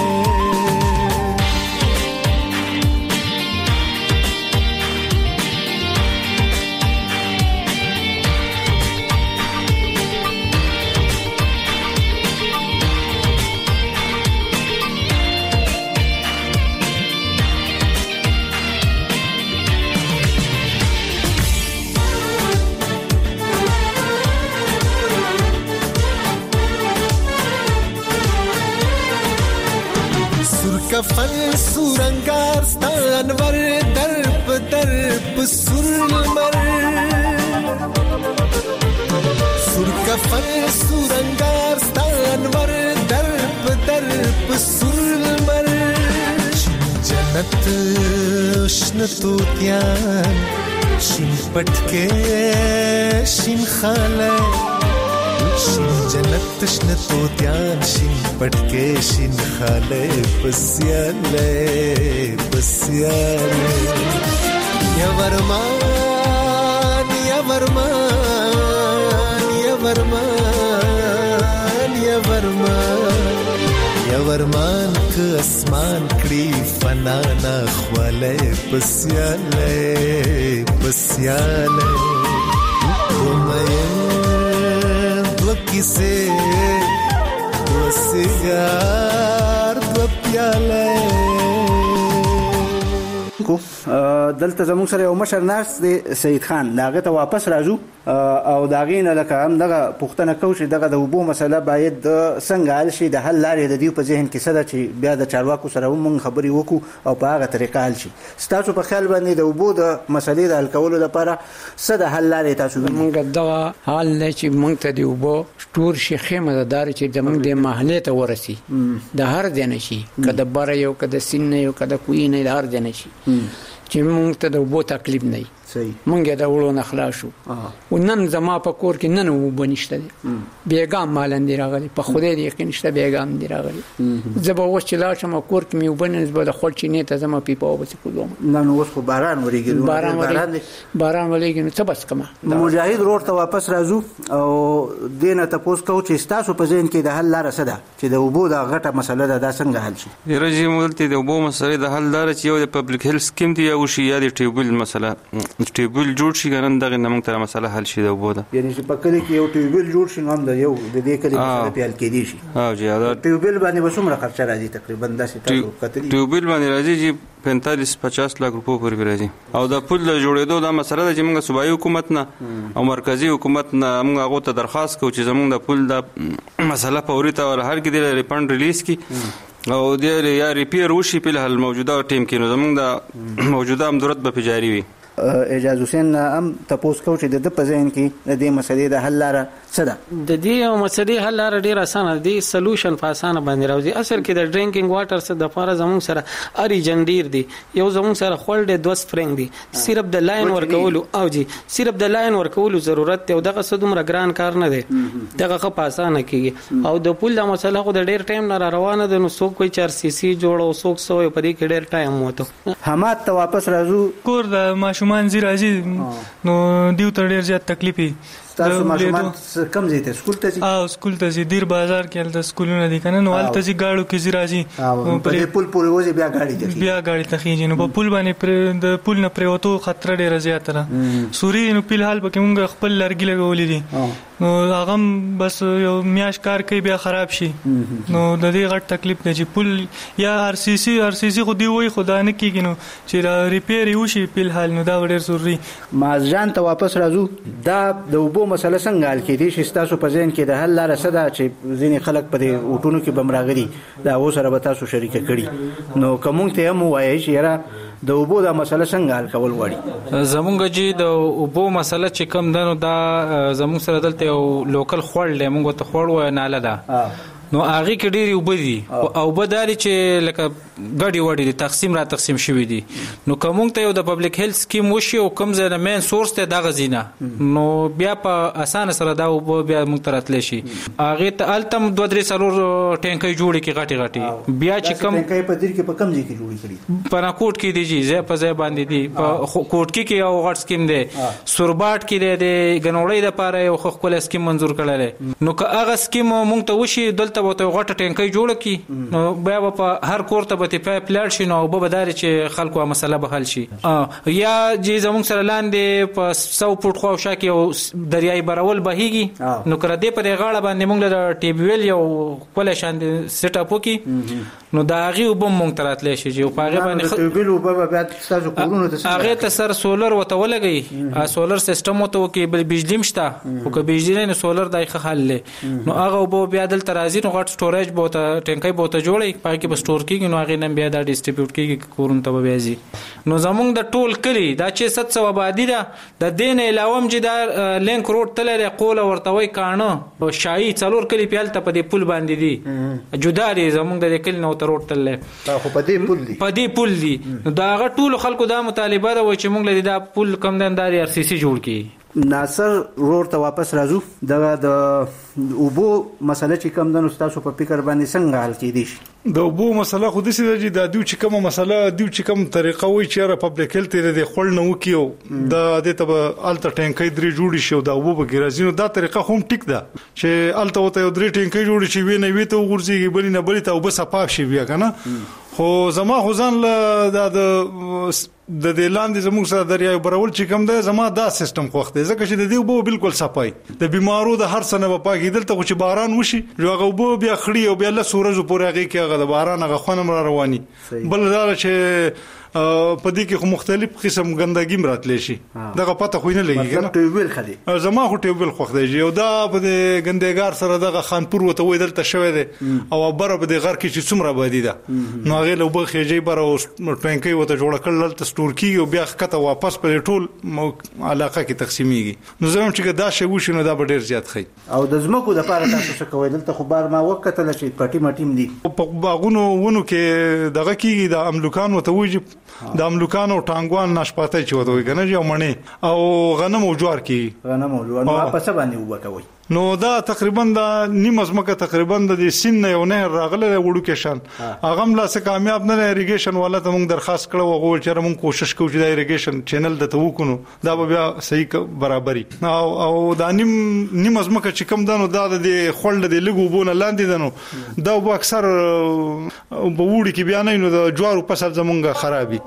کفن سورنگار ستانور درب درب سرمر سر کفن سورنگار ستانور درب درب سرمر جنت شنتو تیان شن پټکه شن خاله شین جنت شنتو دیان شین پټکه شین خاله پسیاله پسیاله یا ورمان یا ورمان یا ورمان یا ورمان یا ورمان که اسمان کړي فنا نه خواله پسیاله پسیاله ومې دو کیسې دو سیګار دو پیاله سیاله
کو دلته زموږ سره یو مشر ناس دی سید خان داغه ته واپس راځو او داغه نه لکه هم دغه پښتنه کو چې دغه د وبو مسله باید څنګه حل شي د حل لارې د دې په ذهن کې څه ده چې بیا د چارواکو سره هم خبرې وکړو او په هغه طریقه حل شي. ستاسو په خیال باندې د وبو د مسلې د حل کولو لپاره څه د حل لارې تاسو
موږ دغه حل نه چې موږ ته د وبو ټور شي خیمه دار چې زموږ د محلې ته ورسي د هر ځای شي کده بار یو کده سین یو کده کوی نه د هر ځای شي چې موږ ته د وبو تکلیف نه صحیح مونږ د وړو نه خلاص شو او نن زما په کور کې نن وبو نشته دي بیګام مالندې راغلي په خوده دې کې نشته بیګام دې راغلي زبا وښ چې لا شم کور کې مې وبنځ به د خپل چینه ته زما پیپا وبس کوم
نن اوس خو باران وريږي
باران باران باران ولېږي نو څه بس کما
مجاهد روړ ته واپس راځو او دینه تاسو کو چې تاسو په ذهن کې د حل لار څه ده چې د وبو د غټه مسله ده دا څنګه حل شي.
رژیم ولته د وبو مسله د حل لار چې یو د پبلک هیلث سکیم دی او شي یا د ټیبل مسله ټیبل جوړ شي ګرن دغه نمنګ تر مسله حل شي د وبو ده
یعنی چې په کلی کې یو ټیبل جوړ شي هم د یو د دې کلی مسله په حل کې دي شي.
ها جی دا
ټیبل باندې وسومره خرچه راځي تقریبا داسې تاسو کتلی
ټیبل باندې راځي چې پینتالیس پچاس لک روپو پورې راځي او د پل جوړېدو دا مسله ده چې موږ صوبایي حکومت نه او مرکزی حکومت نه موږ هغه ته درخواست کوو چې زموږ د پل د مسله فوري تور هر کې د ریفند ریلیز کی او د یا ریپیر وشي په حال موجوده ټیم کې نو زموږ د موجوده هم ضرورت به جاری وي.
اعجاز حسین هم تاسو کو چې د په ذهن کې د دې مسلې د حل لاره څه ده؟
د دې مسلې حل لاره ډیر اسانه دی سولوشن په اسانه باندې راوځي. اصل کې د ډرینکینګ واټر څخه د لپاره زموږ سره اړي جندیر دی یو زموږ سره خپل د دوه سپرینګ دی صرف د لاین ورکولو او جی صرف د لاین ورکولو ضرورت دی او دغه څه دومره ګران کار نه دی دغه خو په اسانه کېږي او د پول د مسله خو د ډیر ټایم نه روانه ده نو څوک کوئی چار سی سی جوړو څوک سوې په دې کې ډیر ټایم وته.
حماد ته واپس راځو
کور د ماشومان زی راځي نو دیو تر ډیر زیات تکلیفي
تاسو ماشومان کم ځای ته سکول ته ځي
او سکول ته ځي دیر بازار کې د سکولونو دي کنه نو حالت ځي گاډو کې زی راځي
په پول پورې وځي بیا گاډي ته
بیا گاډي ته خيږي نو په پول باندې پر د پول نه پریوتو خطر ډیر زیات ده سوري نو په حال به موږ خپل لرګي لګولې دي نو هغه بس یو میاش کار کوي بیا خراب شي نو د دې غټ تکلیف دی چې پول یا ار سی سی ار سی سی خو دی وای خدا نه کیږي نو چې ریپیر یو شي په حال نو دا ډیر ضروري.
مازجان ته واپس راځو دا د وبو مسله څنګه حل کېدي چې تاسو په ذهن کې د حل لاره څه ده چې ځینې خلک په دې اوټونو کې بمراغلي دا و سره به تاسو شریک کړي نو کوم ته هم وایي چې را د وبو دا مسله څنګه حل کول وړي.
زمونږ چې د وبو مسله چې کم دنو دا زمونږ سره دلته یو لوکل خوړ لمونږ ته خوړ و نه لاله نو هغه کې ډېری وبدي او بداري چې لکه غړي وړي دي تقسیم را تقسیم شوی دي نو کوم ته یو د پبلک هیلث سکیم وشي او کوم ځای مین سورس ته دغه زینه نو بیا په اسانه سره دا بیا موږ تراتل شي هغه ته التم دوه درې سلور ټینکې جوړې کې غټي غټي بیا چې کم
ټینکې په دیر کې په کم ځای کې جوړې کړي
په ناکوټ کې دي چې په ځای باندې دي په کوټ کې کې یو غټ سکیم دی سورباټ کې دی غنوړې د پاره یو خپل سکیم منزور کړل نو که هغه سکیم موږ ته وشي دلته وته غټه ټینکې جوړ کی نو بیا په هر کور ته به پایپ لاړ شي نو به بداري چې خلکو مسله به حل شي یا چې زموږ سره لاندې په سو فوټ خو شاکي او دریای برول بهيږي نو کړه دې په غاړه باندې موږ له ټي بي ویل یو کول شان سیټ اپ وکي نو دا غي وبم موږ تراتلې شي چې په هغه باندې
ټي بي وب بیا تاسو کورونه ته
هغه ته سر سولر وته ولګي سولر سیستم وته وکي بل بجلی مشته او که بجلی نه سولر دایخه حل نو هغه وب بیا دل ترازی نو غټ سټوریج بوته ټینکې بوته جوړي پای کې به سٹور کیږي نو هغه نن بیا دا ډیسټریبیوټ کیږي کورون ته به ځي نو زمونږ د ټول کلی دا چې ست سو آبادی ده د دین علاوه چې دا لینک روډ تللی قول ورتوي کانه شاهي څلور کلی پیالته په دې پل باندې دي جدا دي زمونږ د کلی نو تر روډ تللی
خو په دې پل دي
په دې پل دي دا غ ټول خلکو دا مطالبه ده چې موږ له دا پل کم دنداري ار سی سی جوړ کړي.
ناصر روړ ته واپس راځو دغه د وبو مسله چې کم د تاسو په فکر باندې څنګه حل کېدی شي؟
د وبو مسله خو د سې د دیو چې کومه مسله دیو چې کوم طریقه وي چې را پبلک هیلث ته د خپل نو کیو د دې ته الته ټینکې درې جوړی شو د وبو په ګرازینو دا طریقه هم ټیک ده چې الته وته درې ټینکې جوړی شي ویني وی ته ورځي بلی نه بلی ته وبس پاک شي بیا کنه خو زما خو ځان له د د دې لاندې زموږ سره دریای برول چې کوم دی زما دا سیستم خوښ دی ځکه چې د دې اوبه بالکل صفای د بیمارو د هر څه نه به پاکې دلته خو چې باران وشي هغه اوبه بیا خړي او بیا لس ورځو پورې هغې کې هغه د باران هغه خوند هم را رواني بل دا چې په دې کې خو مختلف قسم ګندګي مراتلی شي دغه پته خو نه لګي
مطلب ټیوبل خدي
زما خو ټیوبل خوښ دی او دا په دې ګندګار سره دغه خانپور وته وې دلته شوی دی او بره په دې غر کې چې څومره بادي ده نو هغه له وبخ یې بره او ټانکي وته جوړ کړل ته سټور کیږي او بیا کته واپس په ټول علاقه کې تقسیمېږي نو زموږ چې دا شی وشي نو دا به ډیر زیات خي
او د زمکو د پاره تاسو څه کوئ دلته خو بار ما وکړه چې پټي مټیم دي
په باغونو ونو کې دغه کیږي د املوکان وته وږي د املوکان او ټانګوان ناشپاتای چې وته وي کنه یو مڼې او غنم او جوار کې
غنم او جوار نو په څه باندې وبکوي
نو دا تقریبا د نیمه ځمکه تقریبا د سین نه یو نهر راغله وړو کې شان هغه هم لا څه کامیاب نه اریګیشن والا ته موږ درخواست کړو او چې موږ کوشش کوو چې د اریګیشن چینل د تو وکونو دا به بیا صحیح برابرۍ او او دا نیم نیمه ځمکه چې کم دنو دا د خړل د لګو بونه لاندې دنو دا به اکثر په وړي کې بیا نه نو د جوارو فصل زمونږه خرابي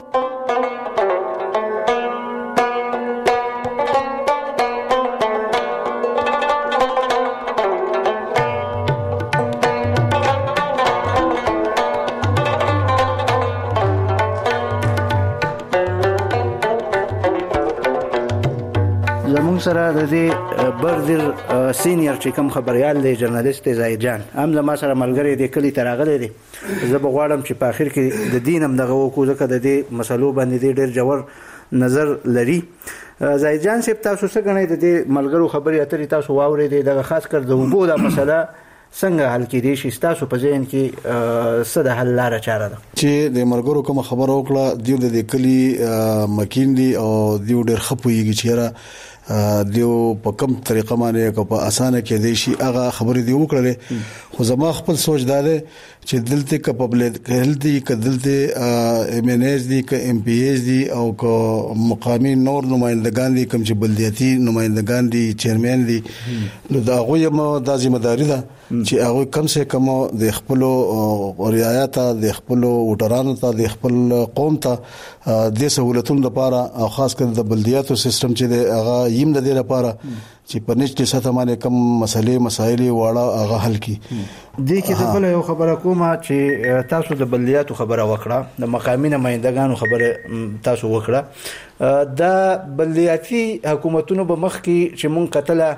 سره د دې بردر سینیئر چې کوم خبريال دی ژورنالیست زاهد جان هم زما سره ملګری دی کلی تراغلی دی زه به غواړم چې په اخر کې د دین هم دغه وکړو ځکه د دې مسلو باندې ډېر جوړ نظر لري زاهد جان صاحب تاسو څه غنئ د دې ملګرو خبرې اترې تاسو واورېدې دغه خاص کر د وګو د مسله څنګه حل کېدی شي تاسو په ذهن کې څه د حل لاره چاره ده
چې د مرګرو کوم خبر وکړه دیو د کلی مکین دی او دیو ډېر خپويږي چې دیو په کوم طریقه باندې کو په اسانه کې دی شي هغه خبرې دی وکړلې خو زما خپل سوچ دا دی چې دلته ک پبلک هلتي ک دلته ام ان ایس دی ک ام پی ایس دی او ک مقامی نور نمائندگان دي کوم چې بلدیاتي نمائندگان دي چیرمن دي نو دا غوې مو د ځمداري ده چې هغه کم سے کم د خپل رعایت د خپل وټرانو ته د خپل قوم ته د سہولتونو لپاره او خاص کر د بلدیاتو سیستم چې هغه یم د دې لپاره چې په نشټي سطح باندې کم مسلې مسایل واړه هغه حل کی
دي کې د بل یو خبره کومه چې تاسو د بلدیاتو خبره وکړه د مقامی نمائندگانو خبره تاسو وکړه د بلدیاتي حکومتونو په مخ کې چې مونږ کتله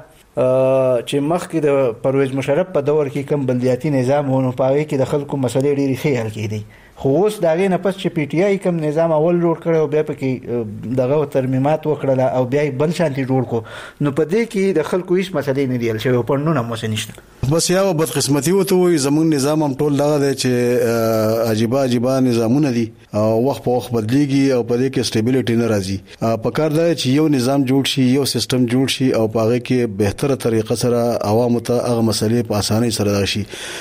چې مخکې د پرویز مشرف په دور کې کم بلدیاتي نظام ونه پاوي کې د خلکو مسلې ډېری ښه حل کېدي خو اوس دا غي نه پس چې پی ټی آی کم نظام اول جوړ کړو او بیا پکې دغه ترمیمات وکړل او بیا بل شانتي جوړ کو نو په دې کې د خلکو هیڅ مسلې نه دی حل شوی په نو نه مو نشته
بس یا بدقسمتي وته وي زمون نظام هم ټول دغه دی چې عجيبه عجيبه نظامونه دي او وخت په وخت بدليږي او په دې کې سټیبিলিټي نه راځي په کار دی چې یو نظام جوړ شي یو سیستم جوړ شي او په هغه کې بهتره طریقه سره عوامو ته هغه مسلې په اسانۍ سره راشي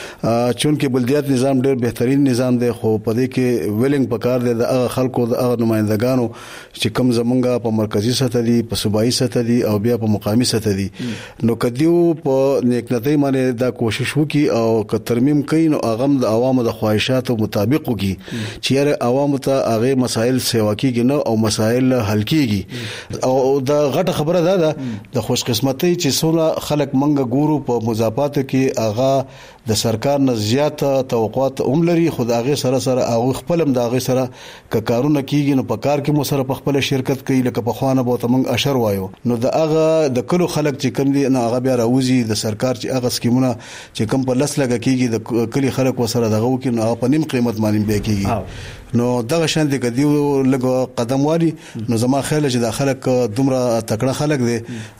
چونکه بلدیات نظام ډېر بهترین نظام دی خو په دې کې ویلنګ پکار دی د هغه خلکو د هغه نمائندگانو چې کوم زمونږه په مرکزی سطح دي په صوبایي سطح دي او بیا په مقامی سطح دي نو کدیو په نیکنتۍ باندې دا کوشش وکي او که ترمیم کوي نو هغه د عوامو د خواهشاتو مطابق وکي چې یاره عوامو ته هغه مسائل سیوا کیږي نو او مسائل حل کیږي او دا غټه خبره ده د خوش قسمتۍ چې څومره خلک منګه ګورو په مضافاتو کې هغه د سرکار نه زیات توقعات هم لري خدای سره سره هغه خپلم د هغه سره ک کارونه کیږي نو په کار کې مو سره په خپل شرکت کوي لکه په خوانه بوته موږ اشر وایو نو د هغه د کلو خلک چې کم دي نه هغه بیا راوځي د سرکار چې هغه سکیمونه چې کم په لس لګه کیږي د کلی خلک وسره دغه وکي نو په نیم قیمت باندې بیا کیږي نو دغه شان دي کدیو لګو قدم واري نو زما خیال چې د خلک دومره تکړه خلک دي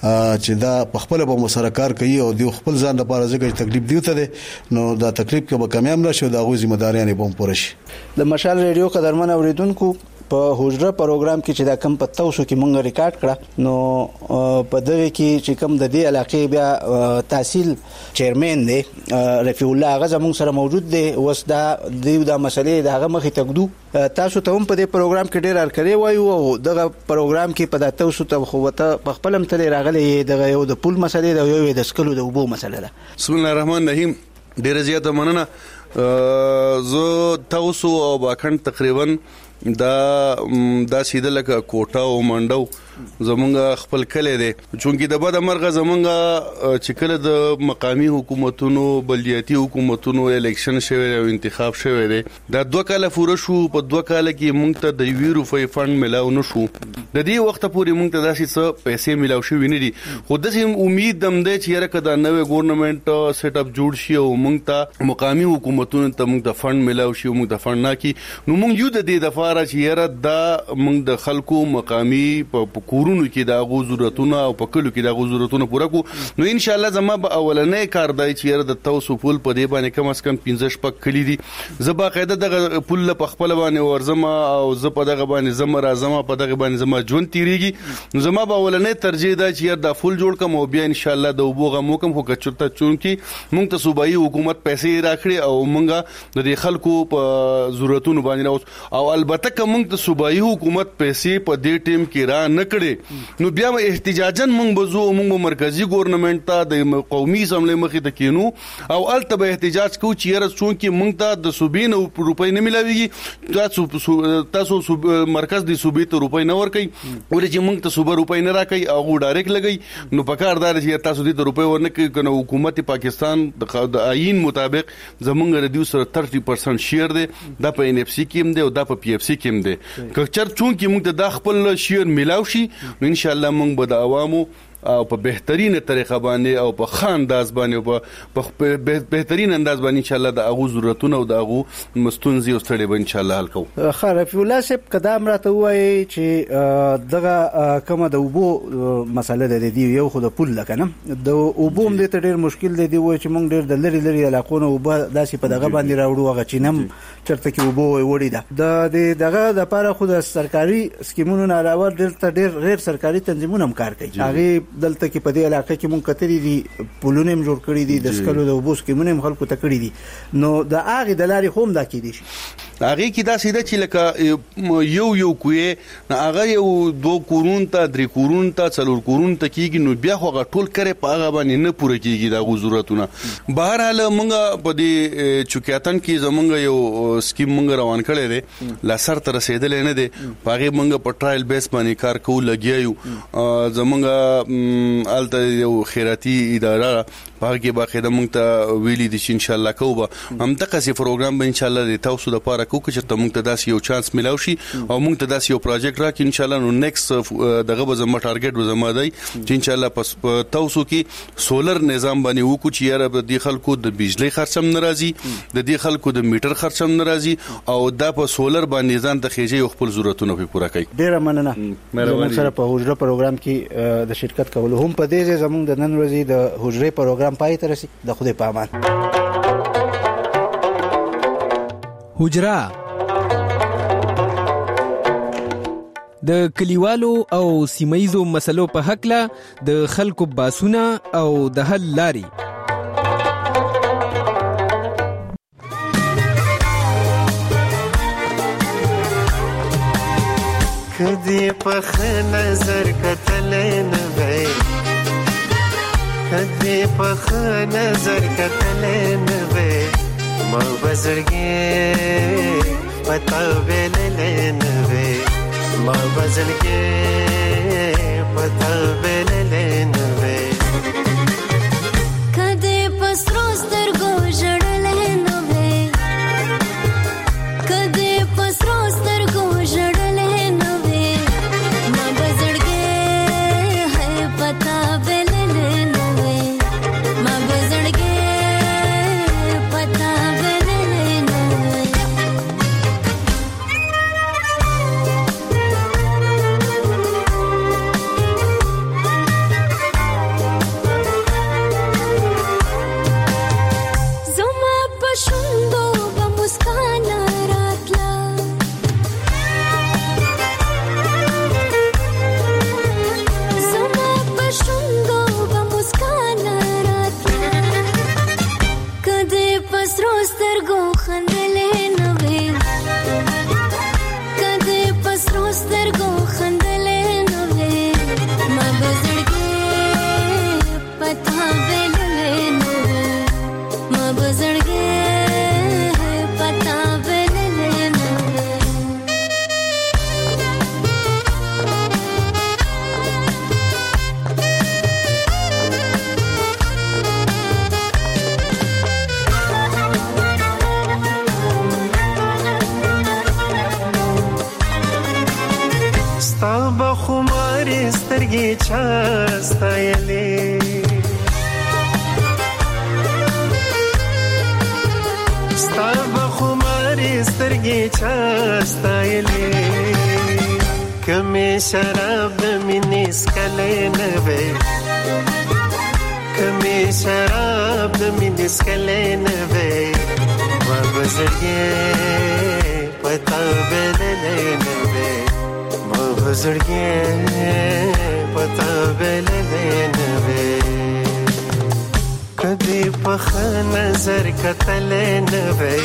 چې دا په خپل به مسرکار کوي او دی خپل ځان لپاره ځکه تکلیف دیوته دي نو دا تکلیف کې به کامیاب نشي دا غوې ذمہ داریانه بوم پوره شي
د مشال ریډیو قدرمن اوریدونکو په حجره پروګرام کې چې دا کم په تاسو کې مونږ ریکارډ کړه نو په دغه کې چې کم د دې علاقې بیا تحصیل چیرمن دی رفیع الله هغه زموږ سره موجود دی اوس دا د دا مسلې د هغه مخې تګدو تاسو ته هم په دې پروګرام کې ډېر ارکړې وایو او دغه پروګرام کې په تاسو ته خو وته په خپل متل راغلي دغه یو د پول مسلې دا یو د سکلو د وبو مسله ده
بسم الله الرحمن الرحیم ډېر زیاته مننه زه تاسو او باکن تقریبا دا دا سیده لکه کوټه او منډو زمونږ خپل کلی دی چونکی د بده مرغه زمونږ چې کله د مقامی حکومتونو بلدیاتي حکومتونو الیکشن شوی او انتخاب شوی دی دا دوه کاله پوره شو په دوه کاله کې مونږ ته د یو روپۍ فند ملاو نشو د دې وخت پورې مونږ ته داسې څه پیسې ملاو شوې نه دي خو داسې امید هم دی چې یاره که دا نوې ګورنمنټ سیټ اپ جوړ شي او مونږ ته مقامی حکومتونو ته مونږ ته فند ملاو شي او مونږ ته فند ناکي نو مونږ یو د دې دفعه چې یاره دا مونږ د خلکو مقامی په کورونو کې دا غو ضرورتونه او په کلو کې دا غو ضرورتونه پوره کو نو ان شاء الله زما به اولنې کار دی چې یاره د تاسو پول په دې باندې کم از کم پنځه شپږ کلی دي زه باقاعده دغه پول په خپل باندې ورزم او زه په دغه باندې زما راځم په دغه باندې زما ژوند تیریږي نو زما به اولنې ترجیح دی چې یاره دا فول جوړ کوم او بیا ان شاء الله د وبوغه موکم خو کچرته چون کې مونږ ته صوبایي حکومت پیسې راکړي او مونږه د خلکو په ضرورتونو باندې او البته کوم ته صوبایي حکومت پیسې په دې ټیم کې را نه کړي نو بیا احتجاجاً مونږ بزو مونږ مرکزی ګورنمنت ته د قومي اسمبلی مخې ته کینو او الته به احتجاج کو چې یاره څون کې مونږ ته د صوبې نه روپۍ نه ملاويږي تاسو تاسو مرکز د صوبې ته روپۍ نه ورکړي ولې چې مونږ ته صوبې روپۍ نه راکړي او ډایرکټ لګي نو پکاردار چې تاسو دې روپۍ ورنه کوي کنه حکومت پاکستان د آئین مطابق زمونږ ردیو سره ثلاثين پرسنټ شیر دی دا په ان اف سی کې دی او دا په پی اف سی کې دی کچر چون کې موږ د خپل شیر ملاو شي نو ان شاء الله موږ به د عوامو او په بهترینه طریقه باندې او په ښه انداز باندې او په بهترین انداز باندې ان شاء الله د اغو ضرورتونه او د اغو مستونزي او ستړي به ان شاء الله حل کوو.
خرافي الله سپ قدم راته وایي چې دغه کومه د وبو مسله ده دی یو خو د پول لکنه د وبو هم د ډېر مشکل دی وایي چې موږ ډېر د لری لری علاقونو وبو داسې په دغه باندې راوړو هغه چینم چرته کې وبو وړي ده د دغه د لپاره خو د سرکاري سکیمونو نه علاوه ډېر ډېر غیر سرکاري تنظیمونه هم کار کوي هغه دلته کې په دې علاقې کې مونږ کتري دي پولونه هم جوړ کړی دي د سکلو د وبوس کې مونږ خلکو ته کړی دي نو د هغه د لارې هم دا کې دي
هغه کې دا سیده چې لکه یو یو کوی نه هغه یو دوه کورون ته درې کورون ته څلور کورون ته کېږي نو بیا خو ټول کرے په هغه باندې نه پوره کېږي دا ضرورتونه بهر حال مونږ په دې چوکیاتن کې زمونږ یو سکیم مونږ روان کړی دی لا سر تر رسیدل نه دی هغه مونږ په ټرایل بیس باندې کار کوو لګیایو زمونږ الته یو خیراتی اداره په کې باقاعده مونږ ته ویلي دي چې ان شاء الله کوو هم دغه سي پروګرام به ان شاء الله د تاسو د پاره کوو چې ته مونږ ته داسې یو چانس ملاوي شي او مونږ ته داسې یو پروجیکټ راکې ان شاء الله نو نیکسټ دغه به زموږ ټارګټ به زموږ دی چې ان شاء الله پس تاسو کې سولر نظام باندې وکړو چې یاره د خلکو د بجلی خرچ هم ناراضي د دې خلکو د میټر خرچ هم ناراضي او دا په سولر باندې ځان د خېجه خپل ضرورتونه په پوره کوي.
ډیره مننه زموږ سره په حجره پروګرام کې د شرکت کولو هم په دې زموږ د نن ورځې د حجره پروګرام پای ته رسي د خدای په امان.
حجره د کلیوالو او سیمایزو مسلو په حق له د خلکو باسونه او د حل لاري
کدی په نظر کتل نه وای کدی په نظر کتل نه وای ما بزرګي پتا ویل نه وای ما بزرګي پتا ویل نه وای
کدی پسرو سترګو جړل نه وای کدی پسرو سترګو جړل نه وای ما بزرګي ہے پتا ویل نه وای ما بزرګي پتا ویل نه وای
سترګې چاستایلې ستا بخمارې سترګې چاستایلې کمې شراب د مینې سکلی نه وی کمې شراب د مینې سکلی نه وی ما به زړګې پتا بللی نه وی ما به زړګې پتا بللی نه وی کدی په ښه نظر کتلی نه وی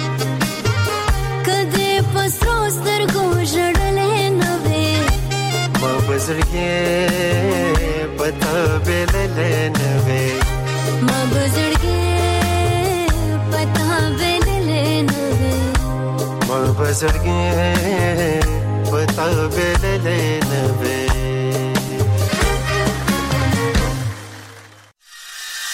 کدی په سرو سترګو ژړلی نه وی
ما به زړګې پتا بللی نه وی
ما به زړګې پتا بللی نه وی
ما به زړګې پتا بللی نه وی